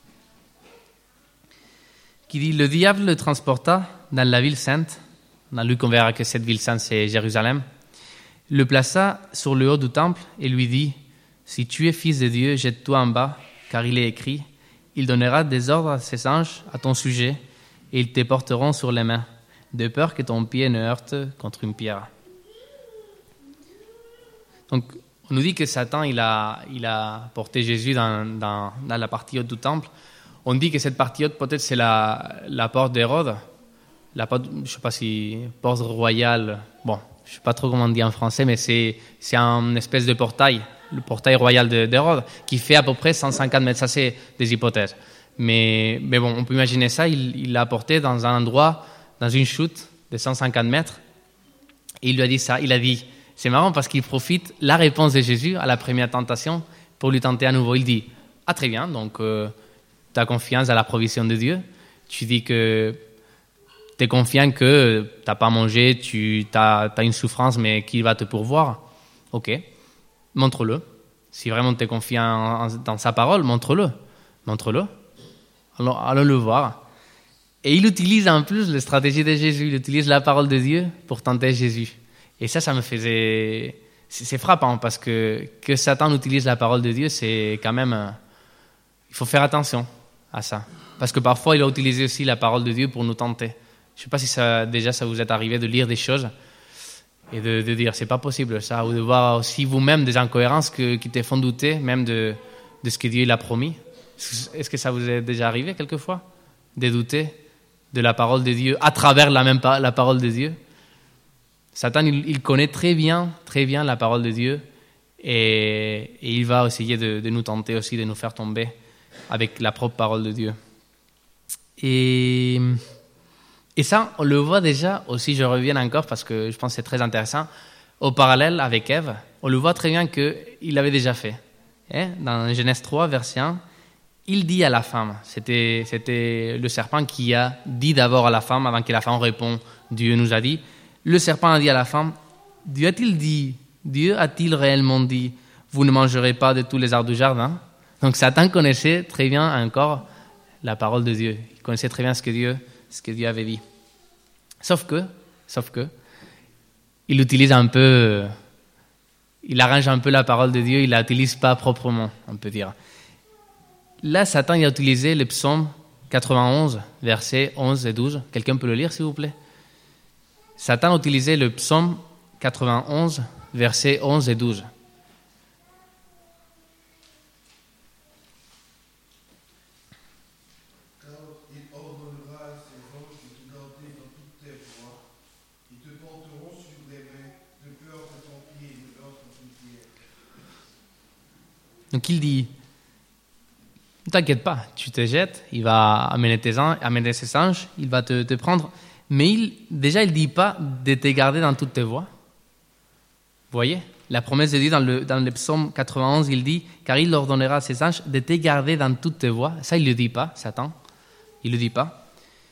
Qui dit, le diable le transporta dans la ville sainte. Dans Luc, on verra que cette ville sainte, c'est Jérusalem. Le plaça sur le haut du temple et lui dit, si tu es fils de Dieu, jette-toi en bas, car il est écrit, il donnera des ordres à ses anges à ton sujet, et ils te porteront sur les mains, de peur que ton pied ne heurte contre une pierre. Donc, on nous dit que Satan, il a, il a porté Jésus dans, dans, dans la partie haute du temple. On dit que cette partie haute, peut-être, c'est la, la porte d'Hérode. La porte, je ne sais pas si porte royale. Bon, je ne sais pas trop comment on dit en français, mais c'est, c'est un espèce de portail, le portail royal de, d'Hérode, qui fait à peu près cent cinquante mètres. Ça, c'est des hypothèses. Mais, mais bon, on peut imaginer ça, il, il l'a apporté dans un endroit, dans une chute de cent cinquante mètres. Et il lui a dit ça, il a dit, c'est marrant parce qu'il profite la réponse de Jésus à la première tentation pour lui tenter à nouveau. Il dit, ah très bien, donc euh, tu as confiance à la provision de Dieu. Tu dis que tu es confiant que tu n'as pas mangé, tu as une souffrance, mais qu'il va te pourvoir. Ok, montre-le. Si vraiment tu es confiant en, dans sa parole, montre-le. Montre-le. Alors, allons le voir. Et il utilise en plus la stratégie de Jésus, il utilise la parole de Dieu pour tenter Jésus. Et ça, ça me faisait... C'est, c'est frappant parce que, que Satan utilise la parole de Dieu, c'est quand même... Euh, il faut faire attention à ça. Parce que parfois, il a utilisé aussi la parole de Dieu pour nous tenter. Je ne sais pas si ça, déjà ça vous est arrivé de lire des choses et de, de dire c'est pas possible ça, ou de voir aussi vous-même des incohérences que, qui te font douter même de, de ce que Dieu il a promis. Est-ce que ça vous est déjà arrivé quelquefois de douter de la parole de Dieu à travers la même la parole de Dieu? Satan il, il connaît très bien très bien la parole de Dieu et, et il va essayer de, de nous tenter aussi, de nous faire tomber avec la propre parole de Dieu. Et, et ça, on le voit déjà aussi, je reviens encore parce que je pense que c'est très intéressant, au parallèle avec Ève, on le voit très bien qu'il l'avait déjà fait. Eh, dans Genèse trois, verset un, il dit à la femme, c'était, c'était le serpent qui a dit d'abord à la femme, avant que la femme réponde, Dieu nous a dit, le serpent a dit à la femme, Dieu a-t-il dit, Dieu a-t-il réellement dit, vous ne mangerez pas de tous les arbres du jardin? Donc Satan connaissait très bien encore la parole de Dieu, il connaissait très bien ce que Dieu, ce que Dieu avait dit. Sauf que, sauf que, il utilise un peu, il arrange un peu la parole de Dieu, il ne l'utilise pas proprement, on peut dire. Là, Satan il a utilisé le psaume quatre-vingt-onze, versets onze et douze. Quelqu'un peut le lire, s'il vous plaît? Satan a utilisé le psaume quatre-vingt-onze, versets onze et douze. Donc il dit, ne t'inquiète pas, tu te jettes, il va amener, tes anges, amener ses anges, il va te, te prendre. Mais il, déjà, il ne dit pas de te garder dans toutes tes voies. Vous voyez, la promesse de Dieu dans le, dans le psaume quatre-vingt-onze, il dit, car il ordonnera à ses anges de te garder dans toutes tes voies. Ça, il ne le dit pas, Satan. Il ne le dit pas.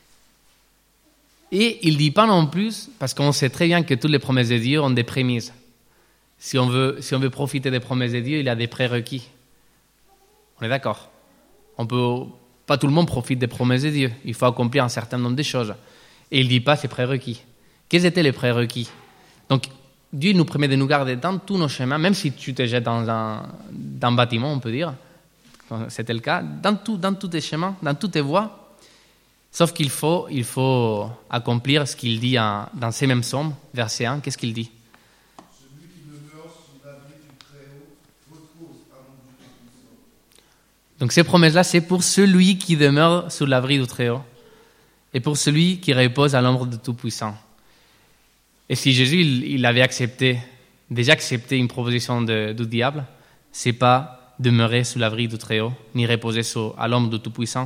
Et il ne dit pas non plus, parce qu'on sait très bien que toutes les promesses de Dieu ont des prémices. Si on veut, si on veut profiter des promesses de Dieu, il y a des prérequis. On est d'accord. On peut, pas tout le monde profite des promesses de Dieu. Il faut accomplir un certain nombre de choses. Et il ne dit pas ces prérequis. Quels étaient les prérequis? Donc, Dieu nous permet de nous garder dans tous nos chemins, même si tu te jettes dans un, dans un bâtiment, on peut dire, c'était le cas, dans, tout, dans tous tes chemins, dans toutes tes voies. Sauf qu'il faut, il faut accomplir ce qu'il dit en, dans ces mêmes psaumes, verset un. Qu'est-ce qu'il dit? Donc ces promesses-là, c'est pour celui qui demeure sous l'abri du Très-Haut et pour celui qui repose à l'ombre du Tout-Puissant. Et si Jésus il, il avait accepté, déjà accepté une proposition de, du diable, c'est pas demeurer sous l'abri du Très-Haut, ni reposer sous, à l'ombre du Tout-Puissant.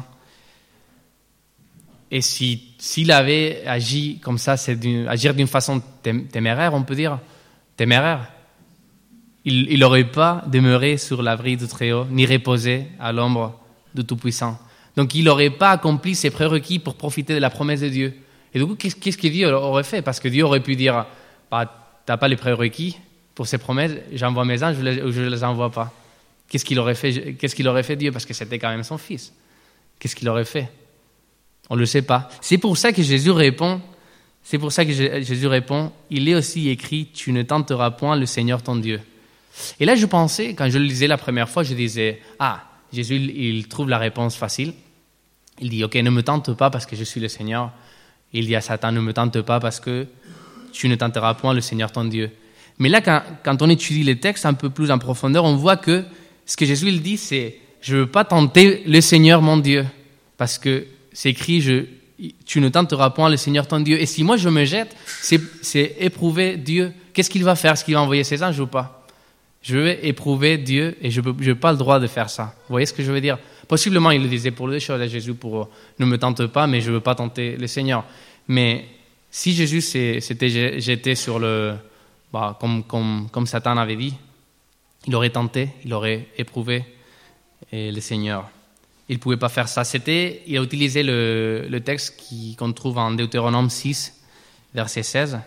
Et si, s'il avait agi comme ça, c'est d'une, agir d'une façon téméraire, on peut dire, téméraire, il n'aurait pas demeuré sur l'abri du Très-Haut, ni reposé à l'ombre du Tout-Puissant. Donc, il n'aurait pas accompli ses prérequis pour profiter de la promesse de Dieu. Et du coup, qu'est-ce, qu'est-ce que Dieu aurait fait? Parce que Dieu aurait pu dire, bah, tu n'as pas les prérequis pour ces promesses, j'envoie mes anges, ou je ne les envoie pas. Qu'est-ce qu'il aurait fait, qu'est-ce qu'il aurait fait Dieu? Parce que c'était quand même son fils. Qu'est-ce qu'il aurait fait? On ne le sait pas. C'est pour ça que Jésus répond, c'est pour ça que Jésus répond, il est aussi écrit, tu ne tenteras point le Seigneur ton Dieu. Et là, je pensais, quand je le lisais la première fois, je disais, ah, Jésus, il, il trouve la réponse facile. Il dit, ok, ne me tente pas parce que je suis le Seigneur. Il dit à Satan, ne me tente pas parce que tu ne tenteras point le Seigneur ton Dieu. Mais là, quand, quand on étudie les textes un peu plus en profondeur, on voit que ce que Jésus il dit, c'est, je ne veux pas tenter le Seigneur mon Dieu. Parce que c'est écrit, je, tu ne tenteras point le Seigneur ton Dieu. Et si moi je me jette, c'est, c'est éprouver Dieu. Qu'est-ce qu'il va faire? Est-ce qu'il va envoyer ses anges ou pas? Je vais éprouver Dieu et je n'ai pas le droit de faire ça. Vous voyez ce que je veux dire? Possiblement, il le disait pour deux choses à Jésus, pour ne me tente pas, mais je ne veux pas tenter le Seigneur. Mais si Jésus s'était jeté sur le... Bah, comme, comme, comme Satan avait dit, il aurait tenté, il aurait éprouvé et le Seigneur. Il ne pouvait pas faire ça. C'était, il a utilisé le, le texte qui, qu'on trouve en Deutéronome six, verset seize,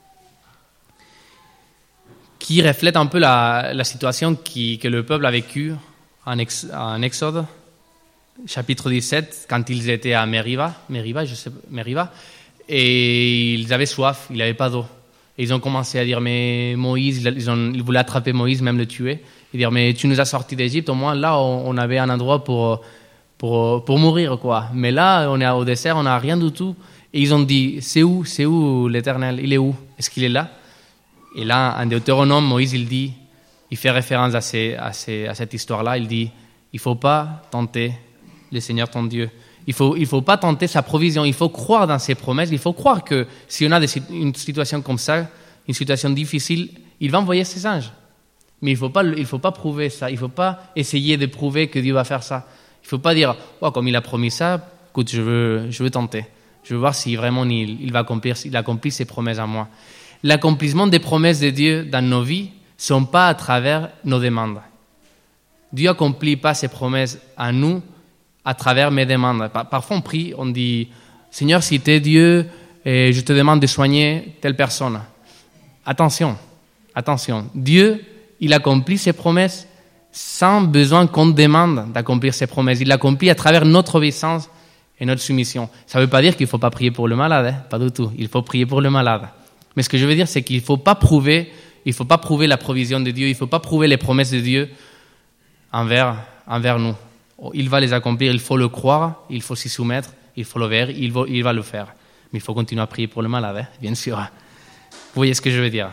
qui reflète un peu la, la situation qui, que le peuple a vécue en, ex, en Exode, chapitre dix-sept, quand ils étaient à Meriba, Meriba, je sais, Meriba, et ils avaient soif, ils n'avaient pas d'eau. Et ils ont commencé à dire, mais Moïse, ils, ont, ils voulaient attraper Moïse, même le tuer, et dire, mais tu nous as sortis d'Égypte, au moins là, on, on avait un endroit pour, pour, pour mourir, quoi. Mais là, on est au désert, on n'a rien du tout. Et ils ont dit, c'est où, c'est où l'Éternel? Il est où? Est-ce qu'il est là? Et là, en Deutéronome, Moïse, il dit, il fait référence à, ces, à, ces, à cette histoire-là, il dit, il ne faut pas tenter le Seigneur ton Dieu. Il ne faut, il faut pas tenter sa provision, il faut croire dans ses promesses, il faut croire que si on a des, une situation comme ça, une situation difficile, il va envoyer ses anges. Mais il ne faut pas, il faut pas prouver ça, il ne faut pas essayer de prouver que Dieu va faire ça. Il ne faut pas dire, oh, comme il a promis ça, écoute, je veux, je veux tenter. Je veux voir si vraiment il, il va accomplir, il accomplit ses promesses à moi. L'accomplissement des promesses de Dieu dans nos vies ne sont pas à travers nos demandes. Dieu n'accomplit pas ses promesses à nous à travers mes demandes. Parfois on prie, on dit « Seigneur, si tu es Dieu, et je te demande de soigner telle personne. » Attention, attention. Dieu, il accomplit ses promesses sans besoin qu'on demande d'accomplir ses promesses. Il l'accomplit à travers notre obéissance et notre soumission. Ça ne veut pas dire qu'il ne faut pas prier pour le malade, hein? Pas du tout. Il faut prier pour le malade. Mais ce que je veux dire, c'est qu'il ne faut pas prouver, il faut pas prouver la provision de Dieu, il ne faut pas prouver les promesses de Dieu envers, envers nous. Il va les accomplir, il faut le croire, il faut s'y soumettre, il faut le faire, il va, il va le faire. Mais il faut continuer à prier pour le malade, hein, bien sûr. Vous voyez ce que je veux dire.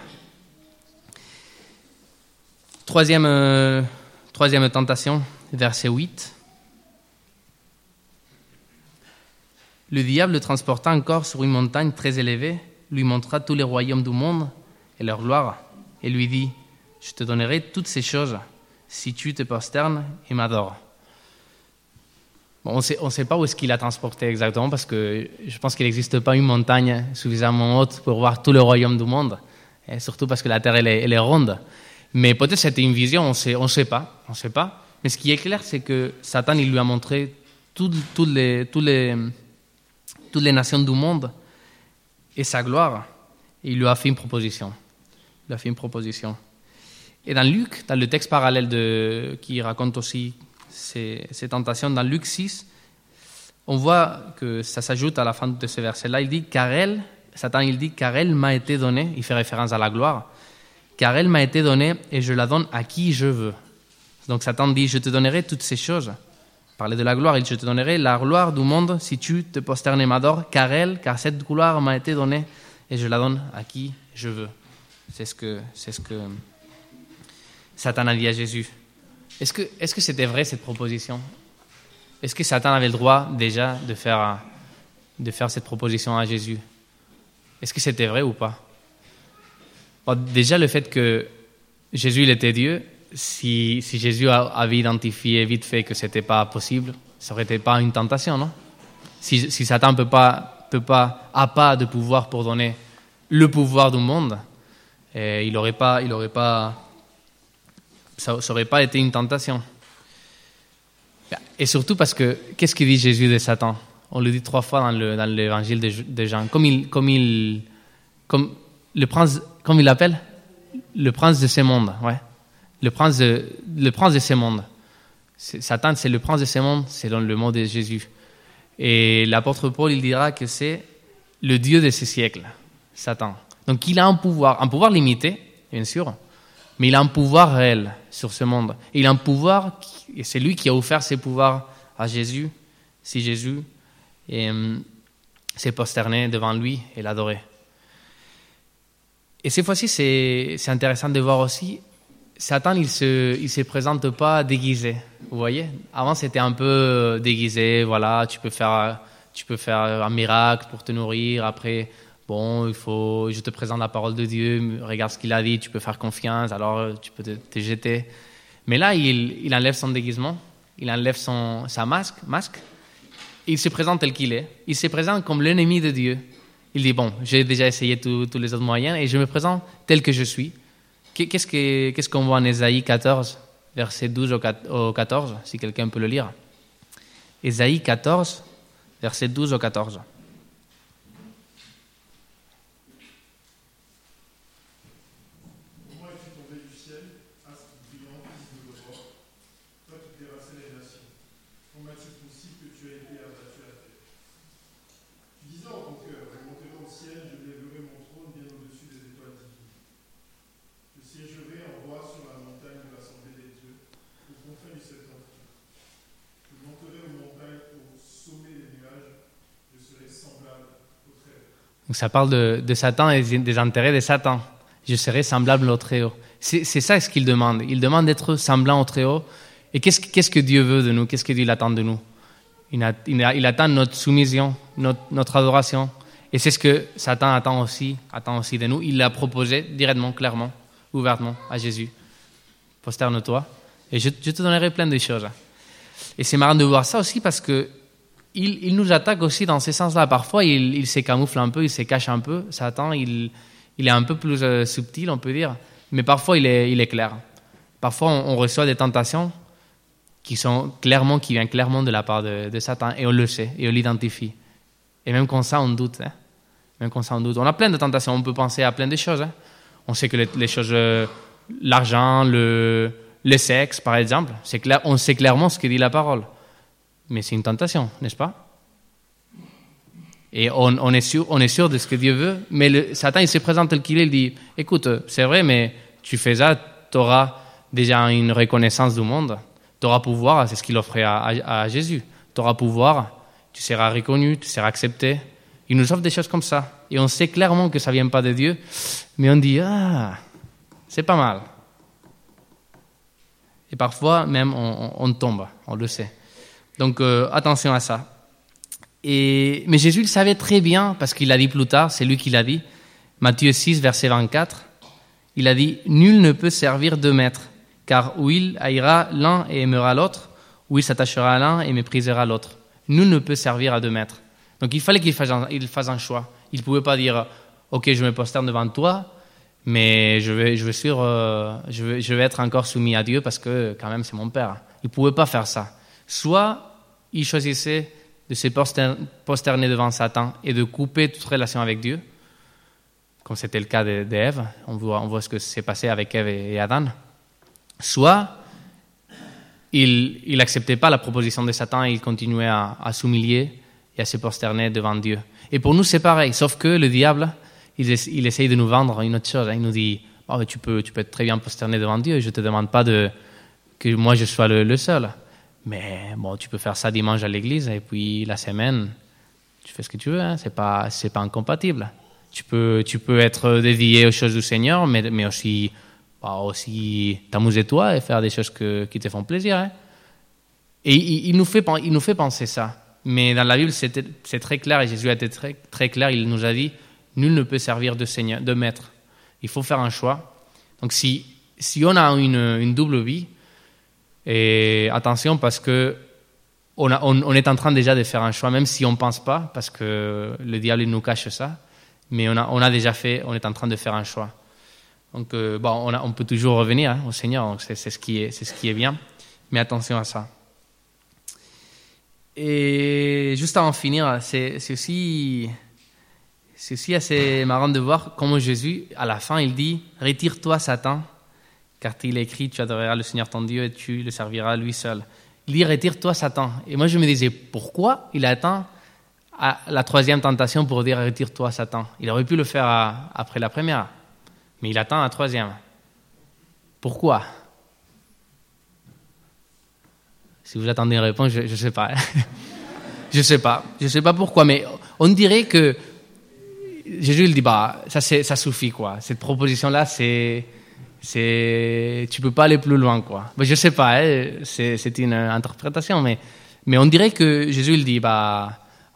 Troisième, euh, troisième tentation, verset huit. Le diable le transporta encore sur une montagne très élevée, lui montra tous les royaumes du monde et leur gloire, et lui dit, « Je te donnerai toutes ces choses si tu te prosternes et m'adores. » Bon, on sait, ne sait pas où est-ce qu'il a transporté exactement, parce que je pense qu'il n'existe pas une montagne suffisamment haute pour voir tout le royaume du monde, et surtout parce que la terre elle est, elle est ronde. Mais peut-être c'était une vision, on ne sait, on sait pas, on sait pas. Mais ce qui est clair, c'est que Satan il lui a montré toutes, toutes, les, toutes, les, toutes les nations du monde et sa gloire, et il lui a fait une proposition. Il lui a fait une proposition. Et dans Luc, dans le texte parallèle de, qui raconte aussi Ces, ces tentations, dans Luc six, on voit que ça s'ajoute à la fin de ce verset-là. Il dit, car elle, Satan, il dit, car elle m'a été donnée, il fait référence à la gloire, car elle m'a été donnée et je la donne à qui je veux. Donc Satan dit, je te donnerai toutes ces choses. Parler de la gloire, il dit, je te donnerai la gloire du monde si tu te prosternes et m'adores, car elle, car cette gloire m'a été donnée et je la donne à qui je veux. C'est ce que, c'est ce que Satan a dit à Jésus. Est-ce que, est-ce que c'était vrai cette proposition? Est-ce que Satan avait le droit déjà de faire, de faire cette proposition à Jésus? Est-ce que c'était vrai ou pas? Bon, déjà le fait que Jésus il était Dieu, si, si Jésus avait identifié vite fait que ce n'était pas possible, ça n'aurait été pas une tentation, non? Si, si Satan ne peut pas, peut pas, a pas de pouvoir pour donner le pouvoir du monde, et il n'aurait pas... Il aurait pas ça n'aurait pas été une tentation. Et surtout parce que, qu'est-ce qu'il dit Jésus de Satan? On le dit trois fois dans, le, dans l'évangile de, de Jean. Comme il, comme il, comme le prince, comme il l'appelle, le prince de ce monde, ouais. Le prince de, le prince de ce monde. C'est, Satan, c'est le prince de ce monde, selon le mot de Jésus. Et l'apôtre Paul, il dira que c'est le Dieu de ce siècle, Satan. Donc il a un pouvoir, un pouvoir limité, bien sûr, mais il a un pouvoir réel sur ce monde. Et il a un pouvoir, et c'est lui qui a offert ses pouvoirs à Jésus, si Jésus et, euh, s'est prosterné devant lui et l'adorait. Et cette fois-ci, c'est, c'est intéressant de voir aussi, Satan, il ne se, il se présente pas déguisé. Vous voyez? Avant, c'était un peu déguisé, voilà, tu peux faire tu peux faire un miracle pour te nourrir. Après, bon, il faut, je te présente la parole de Dieu, regarde ce qu'il a dit, tu peux faire confiance, alors tu peux te, te jeter. Mais là, il, il enlève son déguisement, il enlève son, sa masque, masque, il se présente tel qu'il est. Il se présente comme l'ennemi de Dieu. Il dit, bon, j'ai déjà essayé tous les autres moyens et je me présente tel que je suis. Qu'est-ce que, qu'est-ce qu'on voit en Ésaïe quatorze, versets douze au quatorze, si quelqu'un peut le lire. Ésaïe quatorze, versets douze au quatorze. Donc ça parle de, de Satan et des intérêts de Satan. Je serai semblable au Très-Haut. C'est, c'est ça ce qu'il demande. Il demande d'être semblant au Très-Haut. Et qu'est-ce, qu'est-ce que Dieu veut de nous? Qu'est-ce que Dieu attend de nous? il, a, il, a, il attend notre soumission, notre, notre adoration. Et c'est ce que Satan attend aussi, attend aussi de nous. Il l'a proposé directement, clairement, ouvertement à Jésus. Prosterne-toi et je, je te donnerai plein de choses. Et c'est marrant de voir ça aussi parce que Il, il nous attaque aussi dans ce sens-là. Parfois, il, il se camoufle un peu, il se cache un peu. Satan, il, il est un peu plus euh, subtil, on peut dire. Mais parfois, il est, il est clair. Parfois, on, on reçoit des tentations qui, sont clairement, qui viennent clairement de la part de, de Satan. Et on le sait, et on l'identifie. Et même comme ça, on doute. Hein. Même comme ça, on doute. On a plein de tentations. On peut penser à plein de choses. Hein. On sait que les, les choses... Euh, l'argent, le, le sexe, par exemple. C'est clair, on sait clairement ce que dit la parole. Mais c'est une tentation, n'est-ce pas? Et on, on, est sûr, on est sûr de ce que Dieu veut, mais le, Satan, il se présente tel qu'il est, il dit, écoute, c'est vrai, mais tu fais ça, tu auras déjà une reconnaissance du monde, tu auras pouvoir, c'est ce qu'il offrait à, à, à Jésus, tu auras pouvoir, tu seras reconnu, tu seras accepté. Il nous offre des choses comme ça, et on sait clairement que ça ne vient pas de Dieu, mais on dit, ah, c'est pas mal. Et parfois, même, on, on, on tombe, on le sait. Donc, euh, attention à ça. Et, mais Jésus le savait très bien, parce qu'il l'a dit plus tard, c'est lui qui l'a dit, Matthieu six, verset vingt-quatre, il a dit « Nul ne peut servir deux maîtres, car ou il haïra l'un et aimera l'autre, ou il s'attachera à l'un et méprisera l'autre. Nul ne peut servir à deux maîtres. » Donc, il fallait qu'il fasse un, il fasse un choix. Il ne pouvait pas dire « Ok, je me prosterne devant toi, mais je vais, je vais, suivre, euh, je vais, je vais être encore soumis à Dieu parce que quand même c'est mon Père. » Il ne pouvait pas faire ça. Soit il choisissait de se prosterner devant Satan et de couper toute relation avec Dieu, comme c'était le cas d'Ève. On voit, on voit ce que s'est passé avec Ève et Adam. Soit il n'acceptait pas la proposition de Satan et il continuait à, à s'humilier et à se prosterner devant Dieu. Et pour nous, c'est pareil, sauf que le diable, il, il essaye de nous vendre une autre chose. Hein. Il nous dit, oh, mais tu, peux, tu peux très bien prosterner devant Dieu, je ne te demande pas de, que moi je sois le, le seul. Mais bon, tu peux faire ça dimanche à l'église et puis la semaine, tu fais ce que tu veux, hein, c'est pas, c'est pas incompatible. Tu peux, tu peux être dédié aux choses du Seigneur, mais, mais aussi, bah, aussi t'amuser toi et faire des choses que, qui te font plaisir. Hein. Et il, il, nous fait, il nous fait penser ça. Mais dans la Bible, c'est, c'est très clair et Jésus a été très, très clair. Il nous a dit, nul ne peut servir de Seigneur, de maître. Il faut faire un choix. Donc si, si on a une, une double vie, et attention parce que on, a, on, on est en train déjà de faire un choix, même si on ne pense pas, parce que le diable il nous cache ça, mais on a, on a déjà fait, on est en train de faire un choix. Donc euh, bon, on, a, on peut toujours revenir hein, au Seigneur, donc c'est, c'est, ce qui est, c'est ce qui est bien, mais attention à ça. Et juste avant de finir, c'est, c'est, aussi, c'est aussi assez marrant de voir comment Jésus, à la fin, il dit « Retire-toi, Satan ». Car il est écrit, tu adoreras le Seigneur ton Dieu et tu le serviras lui seul. Il dit, retire-toi Satan. Et moi je me disais, pourquoi il attend à la troisième tentation pour dire, retire-toi Satan? Il aurait pu le faire à, après la première, mais il attend la troisième. Pourquoi? Si vous attendez une réponse, je ne sais pas. je ne sais pas. Je ne sais pas pourquoi, mais on dirait que Jésus il dit, bah, ça, c'est, ça suffit, quoi. Cette proposition-là, c'est... C'est, tu peux pas aller plus loin, quoi. Ben, je sais pas, hein, c'est, c'est une interprétation, mais, mais on dirait que Jésus il dit, bah,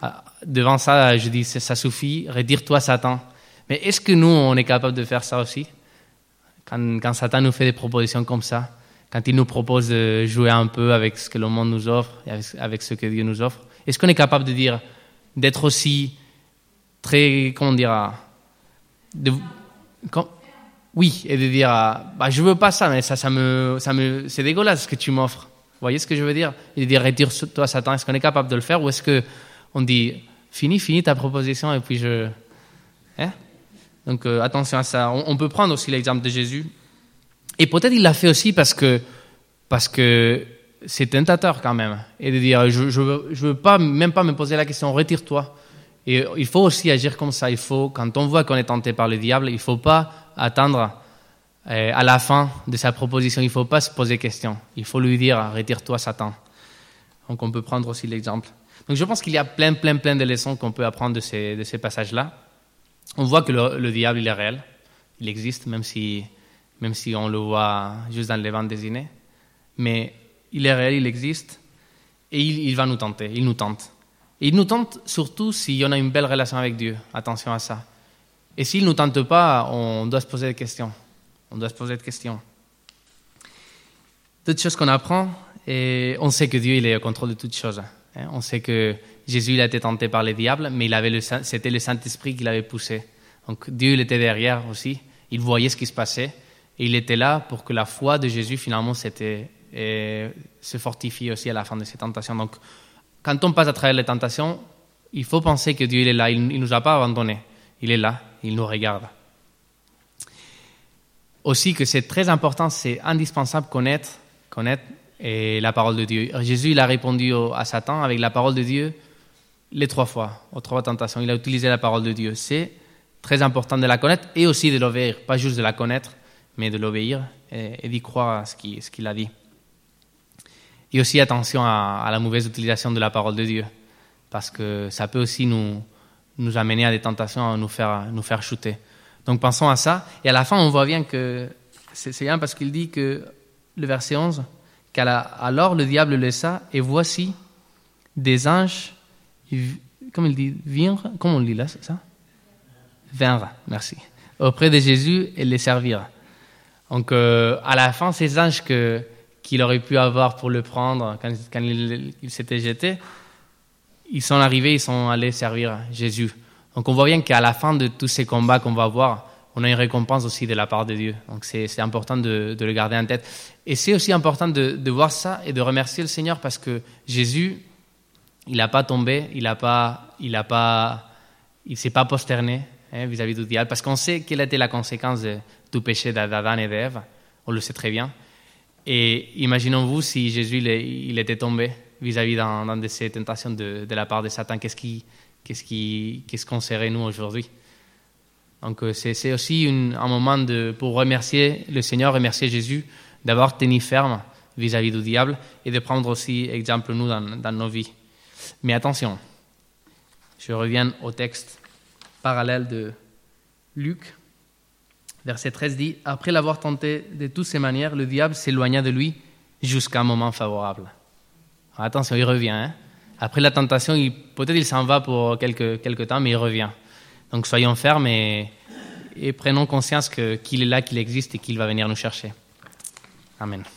devant ça, je dis, ça suffit, retire-toi Satan. Mais est-ce que nous, on est capable de faire ça aussi? Quand, quand Satan nous fait des propositions comme ça, quand il nous propose de jouer un peu avec ce que le monde nous offre, et avec, avec ce que Dieu nous offre, est-ce qu'on est capable de dire, d'être aussi très, comment dire, de, quand, oui, et de dire, bah, je veux pas ça, mais ça, ça me, ça me, c'est dégueulasse ce que tu m'offres. Vous voyez ce que je veux dire? Et de dire, retire-toi Satan, est-ce qu'on est capable de le faire, ou est-ce qu'on dit, finis, finis ta proposition, et puis je... Hein? Donc euh, attention à ça. On, on peut prendre aussi l'exemple de Jésus. Et peut-être il l'a fait aussi parce que, parce que c'est tentateur quand même. Et de dire, je ne je veux, je veux pas, même pas me poser la question, retire-toi. Et il faut aussi agir comme ça. Il faut, quand on voit qu'on est tenté par le diable, il ne faut pas attendre euh, à la fin de sa proposition. Il ne faut pas se poser question. Il faut lui dire, retire-toi Satan. Donc on peut prendre aussi l'exemple. Donc je pense qu'il y a plein, plein, plein de leçons qu'on peut apprendre de ces, de ces passages-là. On voit que le, le diable, il est réel. Il existe, même si, même si on le voit juste dans les bandes dessinées. Mais il est réel, il existe. Et il, il va nous tenter, il nous tente. Et il nous tente surtout si on a une belle relation avec Dieu. Attention à ça. Et s'il ne nous tente pas, on doit se poser des questions. On doit se poser des questions. D'autres choses qu'on apprend, et on sait que Dieu il est au contrôle de toutes choses. On sait que Jésus il a été tenté par le diable, mais il avait le, c'était le Saint-Esprit qui l'avait poussé. Donc Dieu il était derrière aussi. Il voyait ce qui se passait. Et il était là pour que la foi de Jésus, finalement, c'était, et, se fortifie aussi à la fin de ces tentations. Donc, quand on passe à travers les tentations, il faut penser que Dieu il est là. Il ne nous a pas abandonnés. Il est là. Il nous regarde. Aussi que c'est très important, c'est indispensable connaître, connaître et la parole de Dieu. Jésus il a répondu à Satan avec la parole de Dieu les trois fois, aux trois tentations. Il a utilisé la parole de Dieu. C'est très important de la connaître et aussi de l'obéir. Pas juste de la connaître, mais de l'obéir et, et d'y croire à ce qu'il, ce qu'il a dit. Et aussi attention à, à la mauvaise utilisation de la parole de Dieu, parce que ça peut aussi nous, nous amener à des tentations, à nous faire, nous faire chuter. Donc pensons à ça. Et à la fin, on voit bien que c'est, c'est bien parce qu'il dit que, le verset onze, qu'alors le diable laissa, et voici des anges, comme il dit, vinrent, comment on le dit là, c'est ça? Vinrent, merci, auprès de Jésus et les servirent. Donc euh, à la fin, ces anges que, qu'il aurait pu avoir pour le prendre quand, quand il, il s'était jeté, ils sont arrivés, ils sont allés servir Jésus. Donc on voit bien qu'à la fin de tous ces combats qu'on va voir, on a une récompense aussi de la part de Dieu. Donc c'est, c'est important de, de le garder en tête. Et c'est aussi important de, de voir ça et de remercier le Seigneur parce que Jésus, il n'a pas tombé, il n'a pas, il a pas, il s'est pas prosterné hein, vis-à-vis du diable parce qu'on sait quelle était la conséquence de, du péché d'Adam et d'Ève. On le sait très bien. Et imaginons-vous si Jésus il, il était tombé vis-à-vis dans, dans de ces tentations de, de la part de Satan. Qu'est-ce, qui, qu'est-ce, qui, qu'est-ce qu'on serait nous aujourd'hui? Donc c'est, c'est aussi une, un moment de, pour remercier le Seigneur, remercier Jésus, d'avoir tenu ferme vis-à-vis du diable et de prendre aussi exemple nous dans, dans nos vies. Mais attention, je reviens au texte parallèle de Luc. Verset treize dit, « Après l'avoir tenté de toutes ces manières, le diable s'éloigna de lui jusqu'à un moment favorable. » Attention, il revient. Hein? Après la tentation, il, peut-être il s'en va pour quelques, quelques temps, mais il revient. Donc soyons fermes et, et prenons conscience que, qu'il est là, qu'il existe et qu'il va venir nous chercher. Amen.